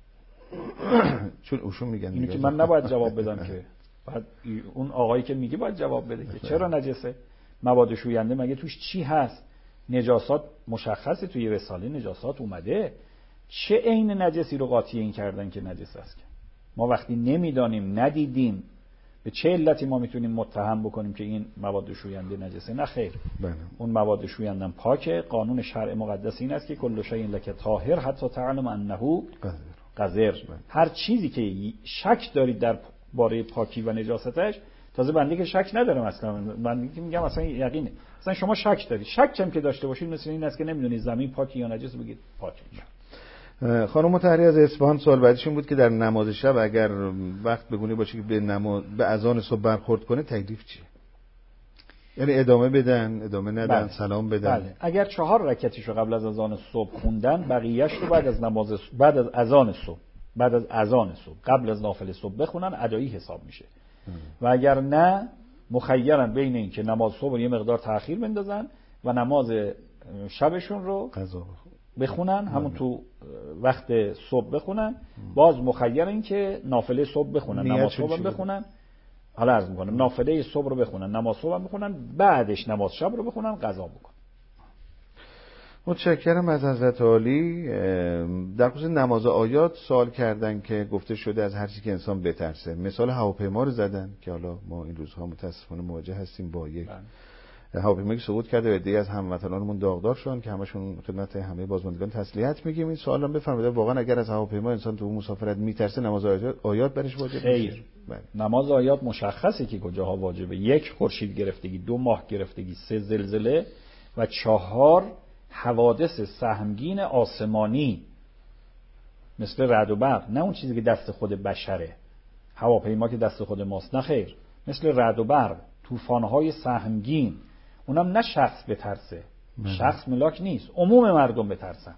چون اوشون میگن اینو که من نباید جواب بدم که بعد اون آقایی که میگه باید جواب بده که چرا نجسه. مواد شوینده مگه توش چی هست؟ نجاسات مشخصه، توی رساله نجاسات اومده. چه عین نجسی رو قاطی این کردن که نجس است؟ که ما وقتی نمیدانیم، ندیدیم، به چه علتی ما میتونیم متهم بکنیم که این مواد شوینده نجسه؟ نه خیر. بله. اون مواد شوینده پاکه. قانون شرع مقدس این است که کل شیء لک طاهر حتی تعلم انه قذر. هر چیزی که شک دارید در باره پاکی و نجاستش، تازه بنده که شک ندارم اصلا، من میگم اصلا یقینه، اصلا شما شک دارید، شک هم که داشته باشید مثل این است که نمیدونید زمین پاکی یا نجس، بگید پاکه. خانم مطهری از اصفهان سوال بعدیشون بود که در نماز شب اگر وقت بگونه باشه که به نماز به اذان صبح برخورد کنه تکلیف چیه؟ یعنی ادامه بدن، ادامه ندن، بله. سلام بدن؟ بله. اگر چهار رکعتیشو قبل از اذان صبح خوندن، بقیه‌اش رو بعد از نماز بعد از اذان صبح بعد از اذان صبح قبل از نافله صبح بخونن، ادایی حساب میشه. ام. و اگر نه مخیرن بین این که نماز صبح رو یه مقدار تأخیر بندازن و نماز شبشون رو قضا بخونن، همون تو وقت صبح بخونن. باز مخیر این که نافله صبح بخونن، نماز صبح بخونن. حالا عرض میکنم نافله صبح رو بخونن، نماز صبح بخونن، بعدش نماز شب رو بخونن، قضا بکنن. متشکرم از حضرت عالی. در خصوص نماز آیات سوال کردن که گفته شده از هر چیزی که انسان بترسه. مثال هواپیما رو زدن که حالا ما این روزها متاسفانه مواجه هستیم با یک هواپیمایی که سقوط کرده و عده‌ای از هموطنانمون داغدار شدن که همشون خدمت همه بازماندگان تسلیت میگیم. این سوالا بفرمایید واقعا اگر از هواپیما انسان تو مسافرت میترسه نماز آیات برش واجب میشه؟ نماز آیات مشخصه که کجاها واجبه. یک، خورشید گرفتگی، دو، ماه گرفتگی، سه، زلزله و چهار، حوادث سهمگین آسمانی مثل رعد و برق. نه اون چیزی که دست خود بشره، هواپیما که دست خود ماست، نه خیر، مثل رعد و برق، طوفان‌های سهمگین. اونم نه شخص بترسه، مه. شخص ملاک نیست، عموم مردم بترسن.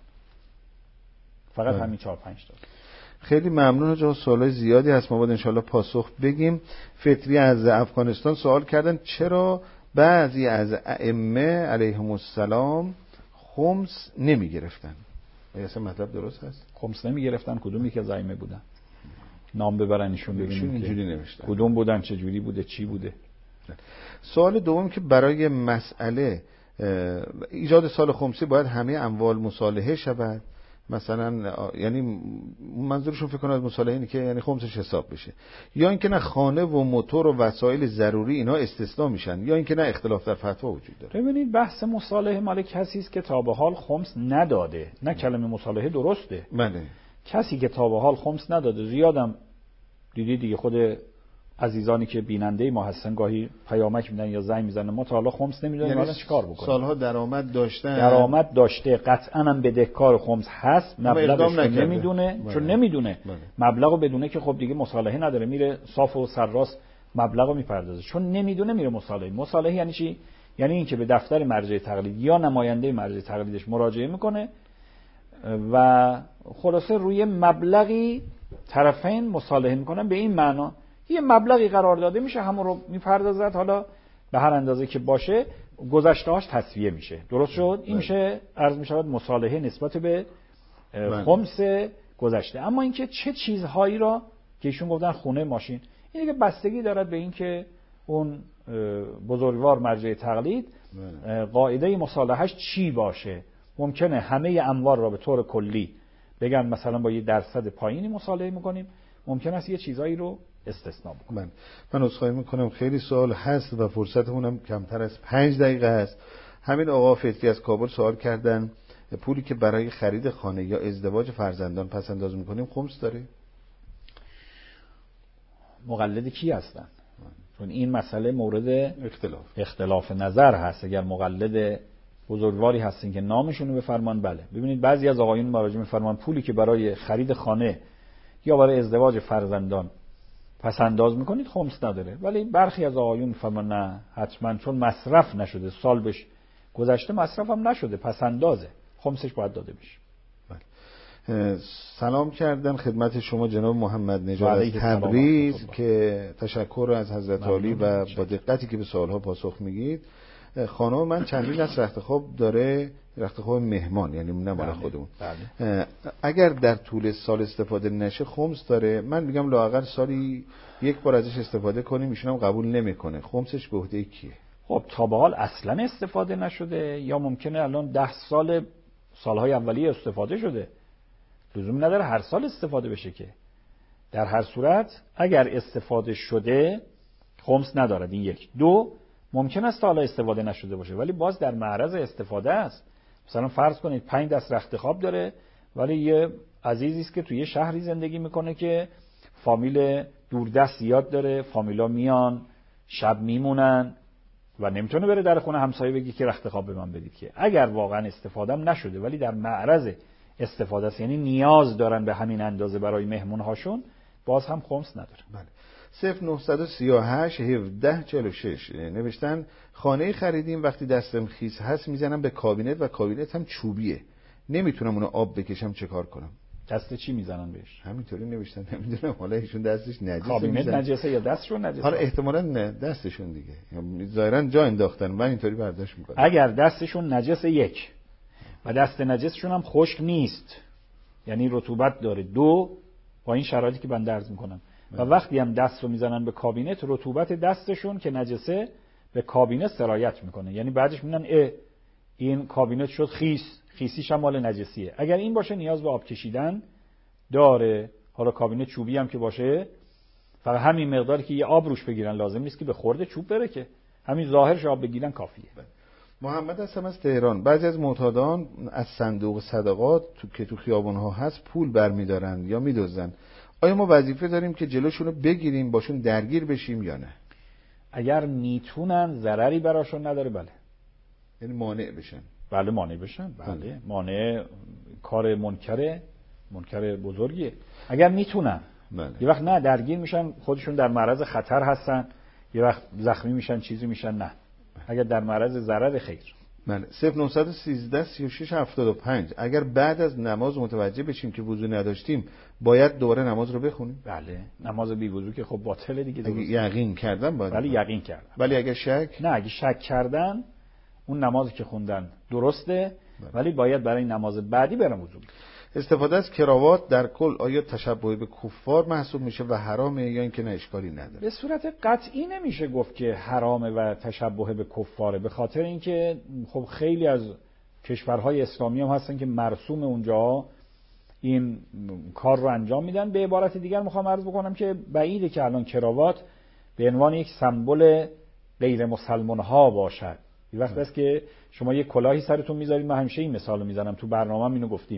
فقط همین چهار پنج تا. خیلی ممنون. جا سوالای زیادی هست، ما باید انشالله پاسخ بگیم. فطری از افغانستان سوال کردن چرا بعضی از ائمه علیهم السلام خمس نمی گرفتن؟ اصلا مطلب درست هست؟ خمس نمی گرفتن؟ کدومی که ائمه بودن؟ نام ببرن ایشون ببینیم اینجوری نوشتن کدوم بودن، چه جوری بوده، چی بوده. سوال دوم که برای مسئله ایجاد سال خمسی باید همه اموال مصالحه شود، مثلا یعنی منظورشون فکر کنم از مصالحه اینه که یعنی خمسش حساب بشه، یا اینکه نه خانه و موتور و وسایل ضروری اینا استثنا میشن، یا اینکه نه اختلاف در فتوا وجود داره. ببینید بحث مصالحه مال کسی است که تا به حال خمس نداده، نه کلمه مصالحه درسته. بله. کسی که تا به حال خمس نداده، زیادم دیدی دیگه، خود عزیزانی که بیننده ما هستن گاهی پیامک میدن یا زنگ میزنن ما تا حالا خمس نمیدونیم، یعنی الان چیکار بکنیم؟ سالها درآمد داشتن، درآمد داشته، قطعا هم بدهکار خمس هست، مبلغش نمیدونه. بله. چون نمیدونه بله. مبلغو بدونه که خب دیگه مصالحه نداره، میره صاف و سرراست مبلغو میپردازه. چون نمیدونه میره مصالحه. مصالحه یعنی چی؟ یعنی اینکه به دفتر مرجع تقلید یا نماینده مرجع تقلیدش مراجعه میکنه و خلاصه روی مبلغی طرفین مصالحه میکنن. به این معنا یه مبلغی قرار داده میشه، همون رو میپردازد، حالا به هر اندازه که باشه گذشته‌هاش تسویه میشه. درست شد؟ این میشه عرض میشود مصالحه نسبت به خمس گذشته. اما اینکه چه چیزهایی را که ایشون گفتن خونه، ماشین، این دیگه بستگی دارد به این که اون بزرگوار مرجع تقلید قاعده مصالحهش چی باشه. ممکنه همه اموال را به طور کلی بگن مثلا با یه درصد پایینی مصالحه میکنیم، ممکن است یه چیزایی رو استثناء بکنم. من من عذرخواهی میکنم، خیلی سوال هست و فرصتمون هم کمتر از پنج دقیقه هست. همین آقا فطری از کابل سوال کردن پولی که برای خرید خانه یا ازدواج فرزندان پس انداز میکنیم خمس داره؟ مقلد کی هستن؟ چون این مسئله مورد اختلاف اختلاف نظر هست. اگر مقلد بزرگواری هستین که نامشون رو بفرمان، بله. ببینید بعضی از آقایون مراجع میفرمان پولی که برای خرید خانه یا برای ازدواج فرزندان پس انداز میکنید خمس نداره، ولی برخی از آقایون میفرمان نه حتما، چون مصرف نشده، سال بهش گذشته مصرف هم نشده، پس اندازه، خمسش باید داده بشه. سلام کردن خدمت شما جناب محمد نژاد از تبریز که تشکر از حضرت عالی و با دقتی که به سوالها پاسخ میگید. خانم من چندین از رخت خواب داره، رخت خواب مهمان، یعنی نه مال خودمون. بله. اگر در طول سال استفاده نشه خمس داره. من میگم لااقل سالی یک بار ازش استفاده کنیم، ایشون هم قبول نمیکنه. خمسش به عهده کیه؟ خب تا به حال اصلا استفاده نشده، یا ممکنه الان ده سال سالهای اولیه استفاده شده، لزوم نداره هر سال استفاده بشه که. در هر صورت اگر استفاده شده خمس ندارد. این یک. دو، ممکن است حالا استفاده نشده باشه ولی باز در معرض استفاده است. مثلا فرض کنید پنج دست رخت خواب داره، ولی یه عزیزی است که توی یه شهری زندگی میکنه که فامیل دوردست زیاد داره، فامیلا میان شب میمونن و نمیتونه بره در خونه همسایه بگی که رخت خواب به من بدید. که اگر واقعا استفادهم نشده ولی در معرض استفاده است، یعنی نیاز دارن به همین اندازه برای مهمون هاشون، باز هم خمس نداره. بله. صفر نه سه هشت هفده چهل و شش نوشتن خانه خریدیم، وقتی دستم خیس هست میزنم به کابینت و کابینت هم چوبیه، نمیتونم اونو آب بکشم، چه کار کنم؟ دست چی میزنن بهش؟ همینطوری نوشتن، نمیدونم حالا ایشون دستش نجسه، کابینت نجسه یا دستشون نجسه؟ حالا احتمالاً نه دستشون دیگه، ظاهرا جا انداختن، من اینطوری برداشت میکنم. اگر دستشون نجسه یک و دست نجسشون هم خشک نیست، یعنی رطوبت داره، دو، با این شرایطی که من عرض میکنم و وقتی هم دست رو میزنن به کابینت، رطوبت دستشون که نجسه به کابینت سرایت میکنه، یعنی بعدش میگن اه این کابینت شد خیس، خیسیش هم مال نجسیه. اگر این باشه نیاز به آب کشیدن داره. حالا کابینت چوبی هم که باشه، فقط همین مقداری که یه آب روش بگیرن، لازم نیست که به خورده چوب بره، که همین ظاهرش آب بگیرن کافیه. محمد هستم از تهران. بعضی از معتادان از صندوق صدقات تو که تو خیابون‌ها هست پول برمی‌دارن یا می‌دزدن. آیا ما وظیفه داریم که جلوشون رو بگیریم، باشون درگیر بشیم یا نه؟ اگر میتونن ضرری براشون نداره، بله. یعنی مانع بشن. بله مانع بشن، بله. مانع کار منکره، منکر بزرگیه. اگر میتونن. بله. یه وقت نه درگیر میشن، خودشون در معرض خطر هستن، یه وقت زخمی میشن، چیزی میشن، نه. اگر در معرض ضرر خیر. بله. صفر نه یک سه سی و شش هفتاد و پنج اگر بعد از نماز متوجه بشیم که وضو نداشتیم باید دوباره نماز رو بخونیم؟ بله. نماز بی وضو که خب باطله دیگه. اگه یقین کردن باید. ولی یقین کردن. ولی اگه شک؟ نه، اگه شک کردن اون نمازی که خوندن درسته، بله. ولی باید برای نماز بعدی برن وضو. استفاده از کراوات در کل آیا تشبه به کفار محسوب میشه و حرامه یا اینکه نه اشکالی نداره؟ به صورت قطعی نمیشه گفت که حرامه و تشبه به کفاره، به خاطر اینکه خب خیلی از کشورهای اسلامی هم هستن که مرسوم اونجا این کار رو انجام میدن. به عبارت دیگر میخوام عرض بکنم که بعیده که الان کراوات به عنوان یک سمبل غیر مسلمان ها باشد. این وقت است که شما یک کلاهی سرتون میذارید، من همیشه این مثالو میزنم، تو برنامه‌ام اینو گفتیم،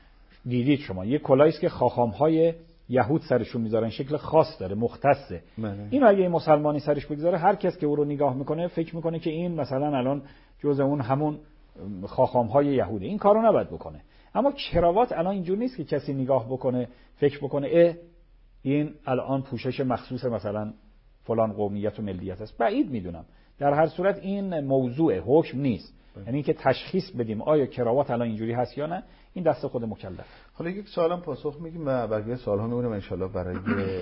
دیدید شما یک کلاهی است که خاخام‌های یهود سرشون میذارن، شکل خاص داره، مختصه. اینو اگه این مسلمانی سرش بگذاره، هر کس که او رو نگاه میکنه فکر میکنه که این مثلا الان جزء اون همون خاخام‌های یهوده. این کارو نباید بکنه. اما کراوات الان اینجور نیست که کسی نگاه بکنه فکر بکنه اه این الان پوشش مخصوص مثلا فلان قومیت و ملیت است. بعید میدونم. در هر صورت این موضوع حکم نیست. یعنی اینکه تشخیص بدیم آیا کراوات الان اینجوری هست یا نه، این دست خود مکلف. حالا یک سوالم پاسخ میگیم و بقیه سوال‌ها میمونم ان شاءالله برای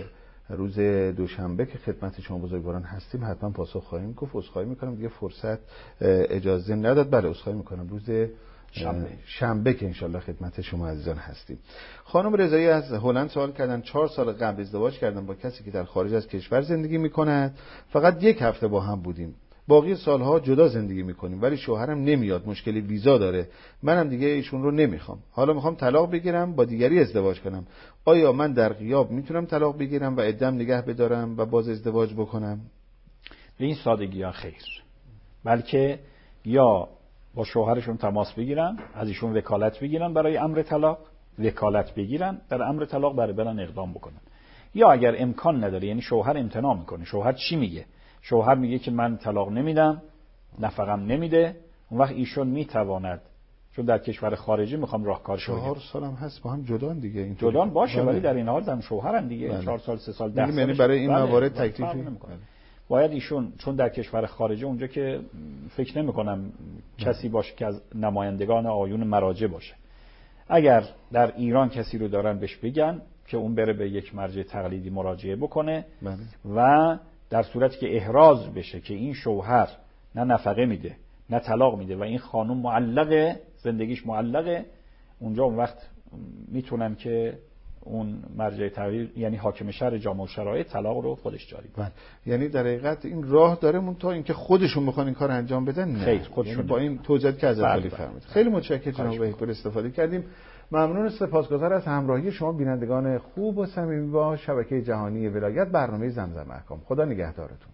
روز دوشنبه که خدمت شما بزرگواران هستیم حتما پاسخ خواهیم گفت. عذرخواهی میکنم دیگه فرصت اجازه نداد. بله عذرخواهی میکنم. روز شنبه شنبه که انشالله خدمت شما عزیزان هستیم. خانم رضایی از هلند سوال کردن چهار سال قبل ازدواج کردن با کسی که در خارج از کشور زندگی میکند، فقط یک هفته با هم بودیم، باقی سالها جدا زندگی میکنیم، ولی شوهرم نمیاد، مشکل ویزا داره، منم دیگه ایشون رو نمیخوام، حالا میخوام طلاق بگیرم با دیگری ازدواج کنم، آیا من در غیاب میتونم طلاق بگیرم و عدم نگه بدارم و باز ازدواج بکنم؟ به این سادگی ها خیر، بلکه یا با شوهرشون تماس بگیرن، از ایشون وکالت بگیرن برای امر طلاق، وکالت بگیرن در امر طلاق برای برن اقدام بکنن. یا اگر امکان نداره، یعنی شوهر امتناع میکنه، شوهر چی میگه؟ شوهر میگه که من طلاق نمیدم، نفقم نمیده، اون وقت ایشون میتواند، چون در کشور خارجی میخوام راهکارش بگم، چهار سالم هست با هم جدان دیگه، این جدان باشه بله. ولی در این حال زن شوهرن دیگه، بله. چهار سال سه سال ده سال یعنی برای این بله. موارد تکلیفی نمیکنه. باید ایشون چون در کشور خارجی، اونجا که فکر نمی کنم کسی باشه که از نمایندگان آیون مراجع باشه، اگر در ایران کسی رو دارن بهش بگن که اون بره به یک مرجع تقلیدی مراجعه بکنه بله. و در صورتی که احراز بشه که این شوهر نه نفقه میده نه طلاق میده و این خانم معلقه، زندگیش معلقه، اونجا اون وقت میتونن که اون مرجع تغییر، یعنی حاکم شهر جامع الشرایط، طلاق رو خودش جاری کنه. بله. یعنی در حقیقت این راه داره، مون تا اینکه خودشون میخوان این کار انجام بدن نه. خیر، خودشون یعنی با این توضیحاتی که از اول فرمودید. خیلی متشکرم جناب بهپور، استفاده کردیم. ممنون و سپاسگزار از همراهی شما بینندگان خوب و صمیمی با شبکه جهانی ولایت، برنامه زمزم احکام. خدا نگهدارتون.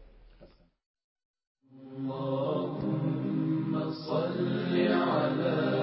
اللهم صل على